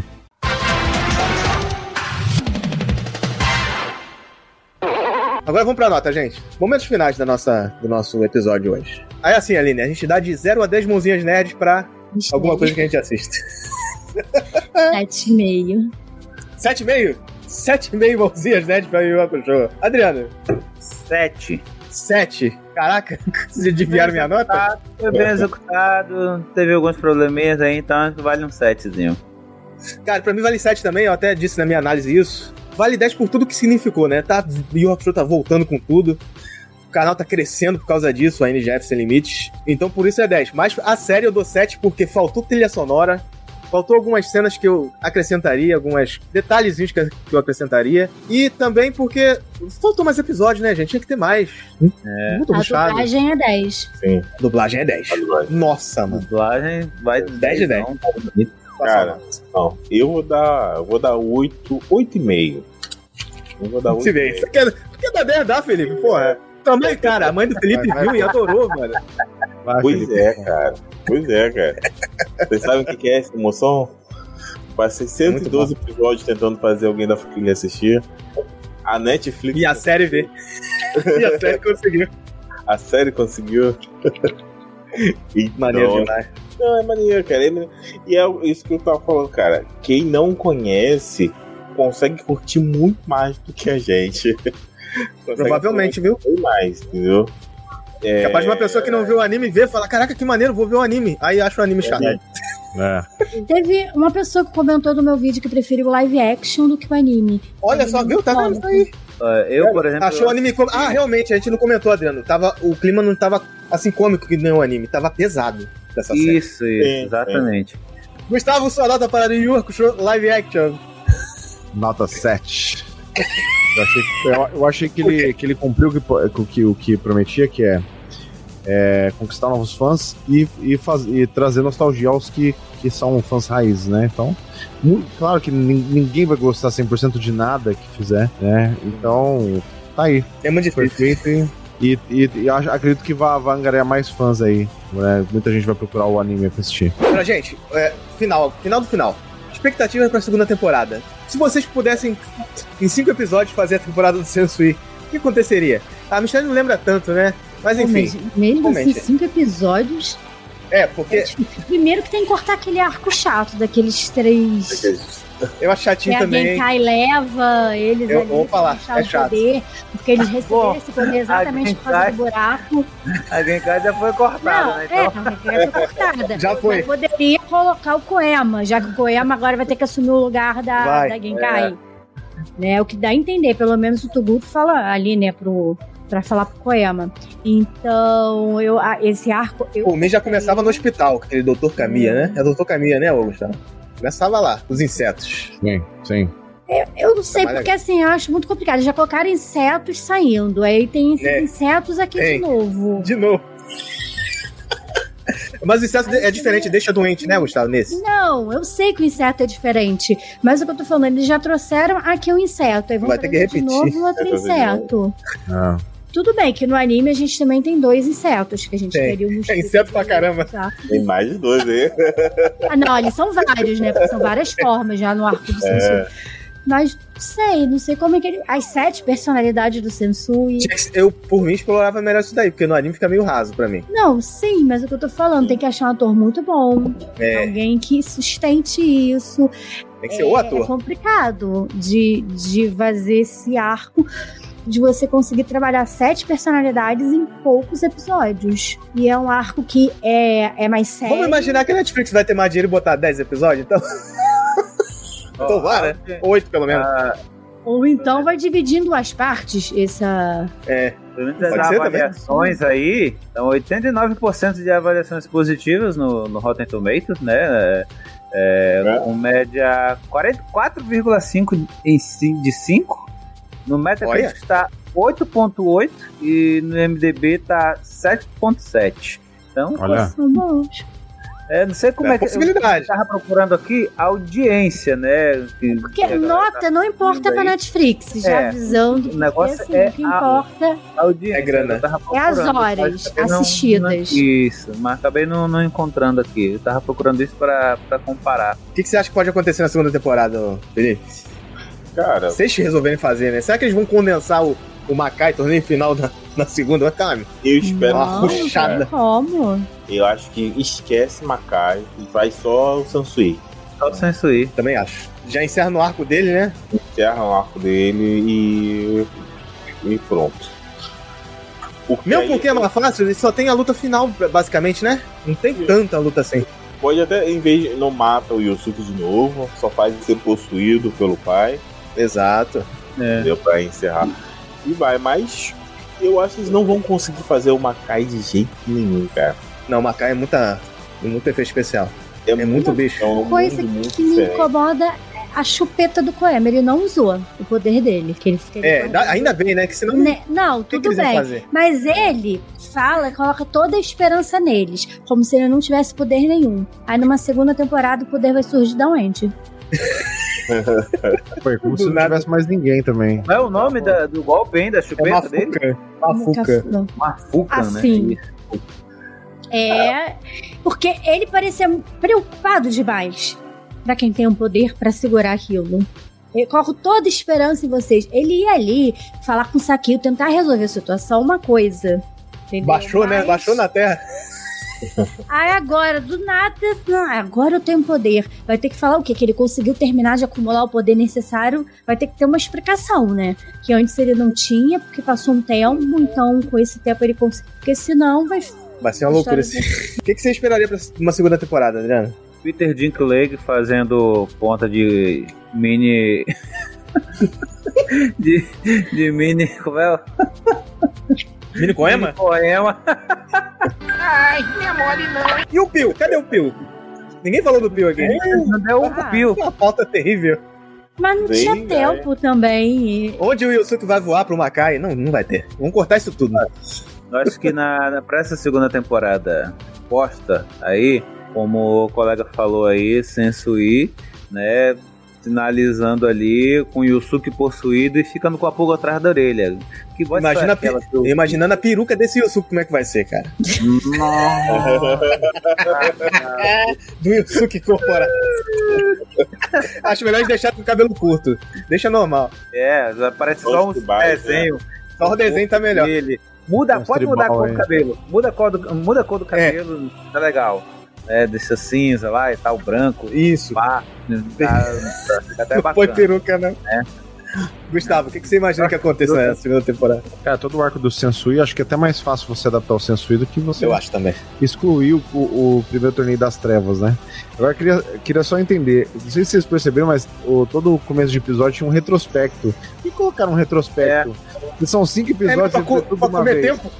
Agora vamos pra nota, gente. Momentos finais da nossa, do nosso episódio hoje. Aí assim, Aline, a gente dá de zero a dez mãozinhas nerds pra alguma coisa que a gente assiste. Sete e meio. Sete e meio? Sete e meio mãozinhas nerds pra Yu Hakusho. Adriano. Sete. sete. Caraca, vocês desviaram minha nota? Foi bem executado, teve alguns probleminhas aí, então vale um setezinho. Cara, pra mim vale sete também, eu até disse na minha análise isso. Vale dez por tudo que significou, né? Tá, o Yu Hakusho tá voltando com tudo. O canal tá crescendo por causa disso, a N G F Sem Limites. Então por isso é dez. Mas a série eu dou sete porque faltou trilha sonora. Faltou algumas cenas que eu acrescentaria, alguns detalhezinhos que eu acrescentaria. E também porque faltou mais episódios, né, gente? Tinha que ter mais. É. Muito A ruchado. dublagem é dez. Sim. Dublagem é dez. Nossa, mano. Dublagem vai dez de dez. Cara, não, eu vou dar, eu vou dar oito, oito e meio. Eu vou dar oito. Se vê, você quer, quer dar dez, dá, Felipe? Porra. Também, cara, a mãe do Felipe Vai, vai. viu e adorou, mano. Vai, pois Felipe. é, cara. Pois é, cara. Vocês sabem o que é essa emoção? Passei cento e doze episódios tentando fazer alguém da família assistir. A Netflix... E a série vê. E a série conseguiu. A série conseguiu. Então, maneiro demais. Não, é maneiro, cara. E é isso que eu tava falando, cara. Quem não conhece consegue curtir muito mais do que a gente. Provavelmente, viu? Mais, entendeu? É... Capaz de uma pessoa que não viu o anime ver e falar, caraca, que maneiro, vou ver o anime. Aí acha o anime chato. É. É. Teve uma pessoa que comentou no meu vídeo que prefere o live action do que o anime. Olha só, viu? Tá vendo isso aí? Eu, por exemplo... Achou o anime... Com... Ah, realmente, a gente não comentou, Adriano. Tava... O clima não tava assim cômico que nem o anime. Tava pesado dessa série. Isso, isso, Sim, exatamente. É. Gustavo, sua nota para Yu Yu Hakusho live action? Nota sete. Eu achei, eu, eu achei que, ele, que ele cumpriu o que, o que prometia, que é, é conquistar novos fãs e, e, faz, e trazer nostalgia aos que, que são fãs raízes, né? Então, muito, claro que ninguém vai gostar cem por cento de nada que fizer, né? Então, tá aí. É muito difícil. Perfeito. E, e, e acredito que vai, vai angariar mais fãs aí, né? Muita gente vai procurar o anime pra assistir. Pra gente, é, final, final do final. Expectativas pra segunda temporada. Se vocês pudessem, em cinco episódios, fazer a temporada do Sensui, o que aconteceria? A Michelle não lembra tanto, né? Mas enfim. Mas mesmo assim, cinco episódios. É, porque. É, primeiro que tem que cortar aquele arco chato daqueles três. Eu acho chatinho que também. Que a Genkai leva eles eu ali vou falar, pra é chato. Poder, porque eles receberam esse poder exatamente por causa do buraco. A Genkai já foi cortada, não, né? Então... É, a Genkai foi cortada. Já foi. Mas poderia colocar o Koema, já que o Koema agora vai ter que assumir o lugar da, da Genkai. É. Né, o que dá a entender, pelo menos o Toguto fala ali, né, pro... pra falar pro Koema. Então, eu, esse arco... Eu... O mês já começava no hospital, aquele doutor Kamiya, né? É doutor Kamiya, né, Gustavo? Começava lá, os insetos. Sim, sim. Eu, eu não sei, porque assim, eu acho muito complicado. Já colocaram insetos saindo, aí tem esses é. insetos aqui é. de novo. De novo. Mas o inseto é diferente, deixa doente, né, Gustavo, nesse? Não, eu sei que o inseto é diferente, mas o que eu tô falando, eles já trouxeram aqui um inseto, aí vão Vai ter que repetir. de novo outro inseto. Ah. Tudo bem que no anime a gente também tem dois insetos, que a gente tem. teria um É inseto pra caramba. Tá? Tem mais de dois aí. Ah, não, eles são vários, né? Porque são várias formas já no arco do Sensui. É. Mas não sei, não sei como é que ele... As sete personalidades do Sensui... Eu, por mim, explorava melhor isso daí, porque no anime fica meio raso pra mim. Não, sim, mas é o que eu tô falando, tem que achar um ator muito bom. É. Alguém que sustente isso. Tem que ser é, o ator. É complicado de, de fazer esse arco... de você conseguir trabalhar sete personalidades em poucos episódios. E é um arco que é, é mais sério. Vamos imaginar que a Netflix vai ter mais dinheiro e botar dez episódios, então? Então vai, né? Oito, pelo menos. Ah, ou então vai dividir em duas partes essa... É. As avaliações também. Aí, então oitenta e nove por cento de avaliações positivas no, no Rotten Tomatoes, né? É, é. Com média quarenta e quatro vírgula cinco de cinco. No Metacritic está oito ponto oito e no M D B está sete ponto sete. Então, olha. São bons. É, não sei como é, é que eu estava procurando aqui a audiência, né? Que, porque que nota não importa para Netflix, já é, avisando. O negócio assim, é o que importa a audiência. É grana. É as horas assistidas. Não, não, isso, mas acabei não, não encontrando aqui. Eu tava procurando isso para comparar. O que, que você acha que pode acontecer na segunda temporada, Felipe? Cara, vocês resolverem fazer, né? Será que eles vão condensar o, o Makai, torneio final na, na segunda? Vai eu espero não, uma puxada. Como? Eu acho que esquece Makai e vai só o Sensui. Só o Sensui. Também acho. Já encerra no arco dele, né? Encerra no arco dele e. E pronto. Porque Mesmo aí- porque é mais fácil, ele só tem a luta final, basicamente, né? Não tem tanta luta assim. Pode até, em vez de não mata o Yosuke de novo, só faz ele ser possuído pelo pai. Exato. É. Deu pra encerrar. E vai, mas eu acho que eles não vão conseguir fazer o Makai de jeito nenhum, cara. Não, o Makai é muita, muito efeito especial. É, é muito bicho. É um Coisa mundo muito que me diferente. incomoda é a chupeta do Koema. Ele não usou o poder dele. Que ele fica É, dá- ainda bem, né? Que senão. Né? Não, que tudo eles iam bem. fazer? Mas ele fala, coloca toda a esperança neles, como se ele não tivesse poder nenhum. Aí numa segunda temporada o poder vai surgir da onde? Foi como se não tivesse mais ninguém também. Qual é o nome da- do golpe, hein? Da chupeta dele? Mafuca. Não. Mafuca, Assim. né? É, porque ele parecia preocupado demais pra quem tem o poder pra segurar aquilo. Eu coloco toda a esperança em vocês. Ele ia ali falar com o Sakio, tentar resolver a situação, uma coisa. Entendeu? Baixou, né? Mas- Baixou na terra. Aí agora, do nada, não, agora eu tenho poder. Vai ter que falar o quê? Que ele conseguiu terminar de acumular o poder necessário. Vai ter que ter uma explicação, né? Que antes ele não tinha, porque passou um tempo, então com esse tempo ele conseguiu. Porque senão vai. Vai ser uma loucura esse. O que, que você esperaria pra uma segunda temporada, Adriano? Peter Dinklage fazendo ponta de mini. de, de mini. Como é? Mini Koema? Mini Koema. Ai, não é mole não. E o Pio? Cadê o Pio? Ninguém falou do Pio aqui. Não deu o Pio. Uma falta terrível. Mas não Bem, tinha né? tempo também. Onde o Yosuke vai voar pro Makai? Não, não vai ter. Vamos cortar isso tudo. Eu acho que na, na, pra essa segunda temporada posta aí, como o colega falou aí, Sensui, né, finalizando ali com o Yusuke possuído e ficando com a pulga atrás da orelha. Que voz foi Imagina a aquela pi- que eu- Imaginando a peruca desse Yosuke, como é que vai ser, cara? Do Yosuke corporal. Acho melhor deixar com o cabelo curto. Deixa normal. É, parece só um desenho. Só o desenho tá melhor. Ele. Muda, Uns pode mudar a tribal cor aí. do cabelo. Muda a cor do, muda a cor do cabelo, tá legal. É, deixa cinza lá e tal, branco. Isso. Pá, tá, tá até Não bacana. foi peruca, não. É. Gustavo, o que, que você imagina que aconteça na segunda temporada? Cara, todo o arco do Sensui, acho que é até mais fácil você adaptar o Sensui do que você Eu acho também. excluir o, o primeiro torneio das trevas, né? Agora, eu queria, queria só entender, não sei se vocês perceberam, mas o, todo o começo de episódio tinha um retrospecto. E colocaram um retrospecto? E são cinco episódios É, pra e co- tudo pra de uma comer vez. tempo?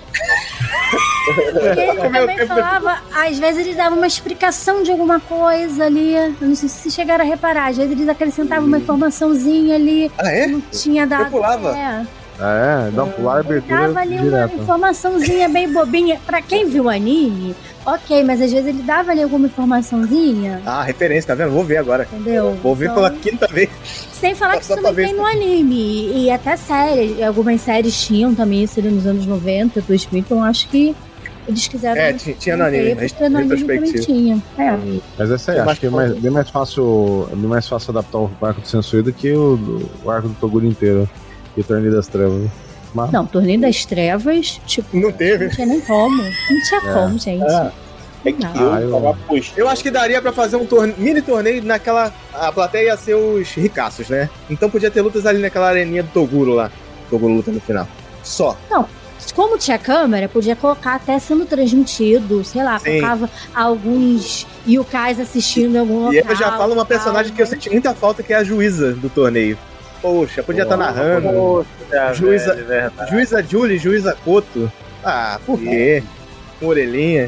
E ele também falava, às vezes eles davam uma explicação de alguma coisa ali. Eu não sei se vocês chegaram a reparar. Às vezes eles acrescentavam uma informaçãozinha ali. Ah, é? Que não tinha dado. Eu pulava. É. É, dá um pular abertura Dava ali uma direto. informaçãozinha bem bobinha. Pra quem viu o anime, ok, mas às vezes ele dava ali alguma informaçãozinha. Ah, referência, tá vendo? Vou ver agora. Entendeu? Vou ver Então- pela quinta vez. Sem falar que Só isso pra também ver tem no anime. E, e até série. Algumas séries tinham também isso ali nos anos noventa, dois mil. Então acho que eles quiseram. É, tinha- tinha no anime, manter, porque no anime também retrospectivo. tinha. É. Mas essa aí, É acho mais que é mais, bem, mais fácil, é bem mais fácil adaptar o arco do Sensui do que o, do- o arco do Toguro inteiro. E o Torneio das Trevas. Mas, Não, Torneio das Trevas, tipo. Não teve. Não tinha nem como. Não tinha É. como, gente. Ah. É que Não. eu Ah, eu- tava postando. Eu acho que daria pra fazer um torne- mini torneio naquela. A plateia ia ser os ricaços, né? Então podia ter lutas ali naquela areninha do Toguro lá. Toguro luta no final. Só. Não. Como tinha câmera, podia colocar até sendo transmitido, sei lá, Sim. colocava alguns yokais assistindo em algum local. E aí eu já falo uma personagem tal, que eu senti muita falta, que é a juíza do torneio. Poxa, podia estar narrando. Poxa, Juíza- velho, verdade. Juíza Julie, Juíza Koto. Ah, por quê? Com orelhinha.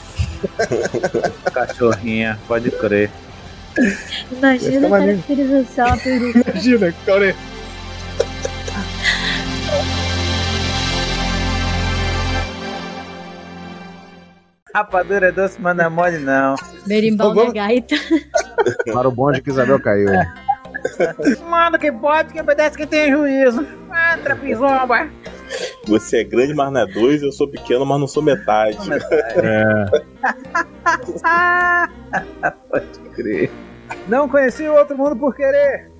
Cachorrinha, pode crer. Imagina Fica a maneiro. caracterização, a peruca. Imagina, com a orelha. Rapadura é doce, mas não é mole, não. Berimbau Vamos- da gaita. para o bonde que Isabel caiu. Manda quem pode, quem obedece, quem tem juízo. Ah, trapizomba. Você é grande, mas não é dois. Eu sou pequeno, mas não sou metade. É. Pode crer. Não conheci o outro mundo por querer.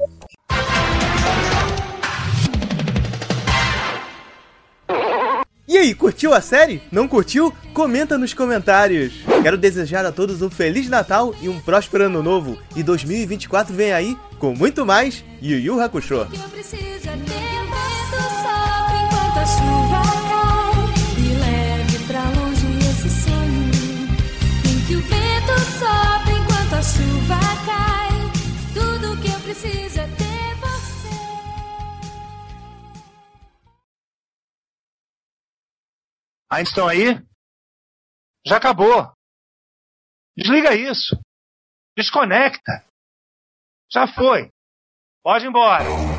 E aí, curtiu a série? Não curtiu? Comenta nos comentários. Quero desejar a todos um Feliz Natal e um próspero Ano Novo. E dois mil e vinte e quatro vem aí com muito mais Yu Yu Hakusho. Precisa ter um passo só enquanto a chuva cai. vento sopra enquanto a chuva cai. Tudo que eu preciso é ter você. Ainda estão aí? Já acabou. Desliga isso. Desconecta. Já foi. Pode ir embora.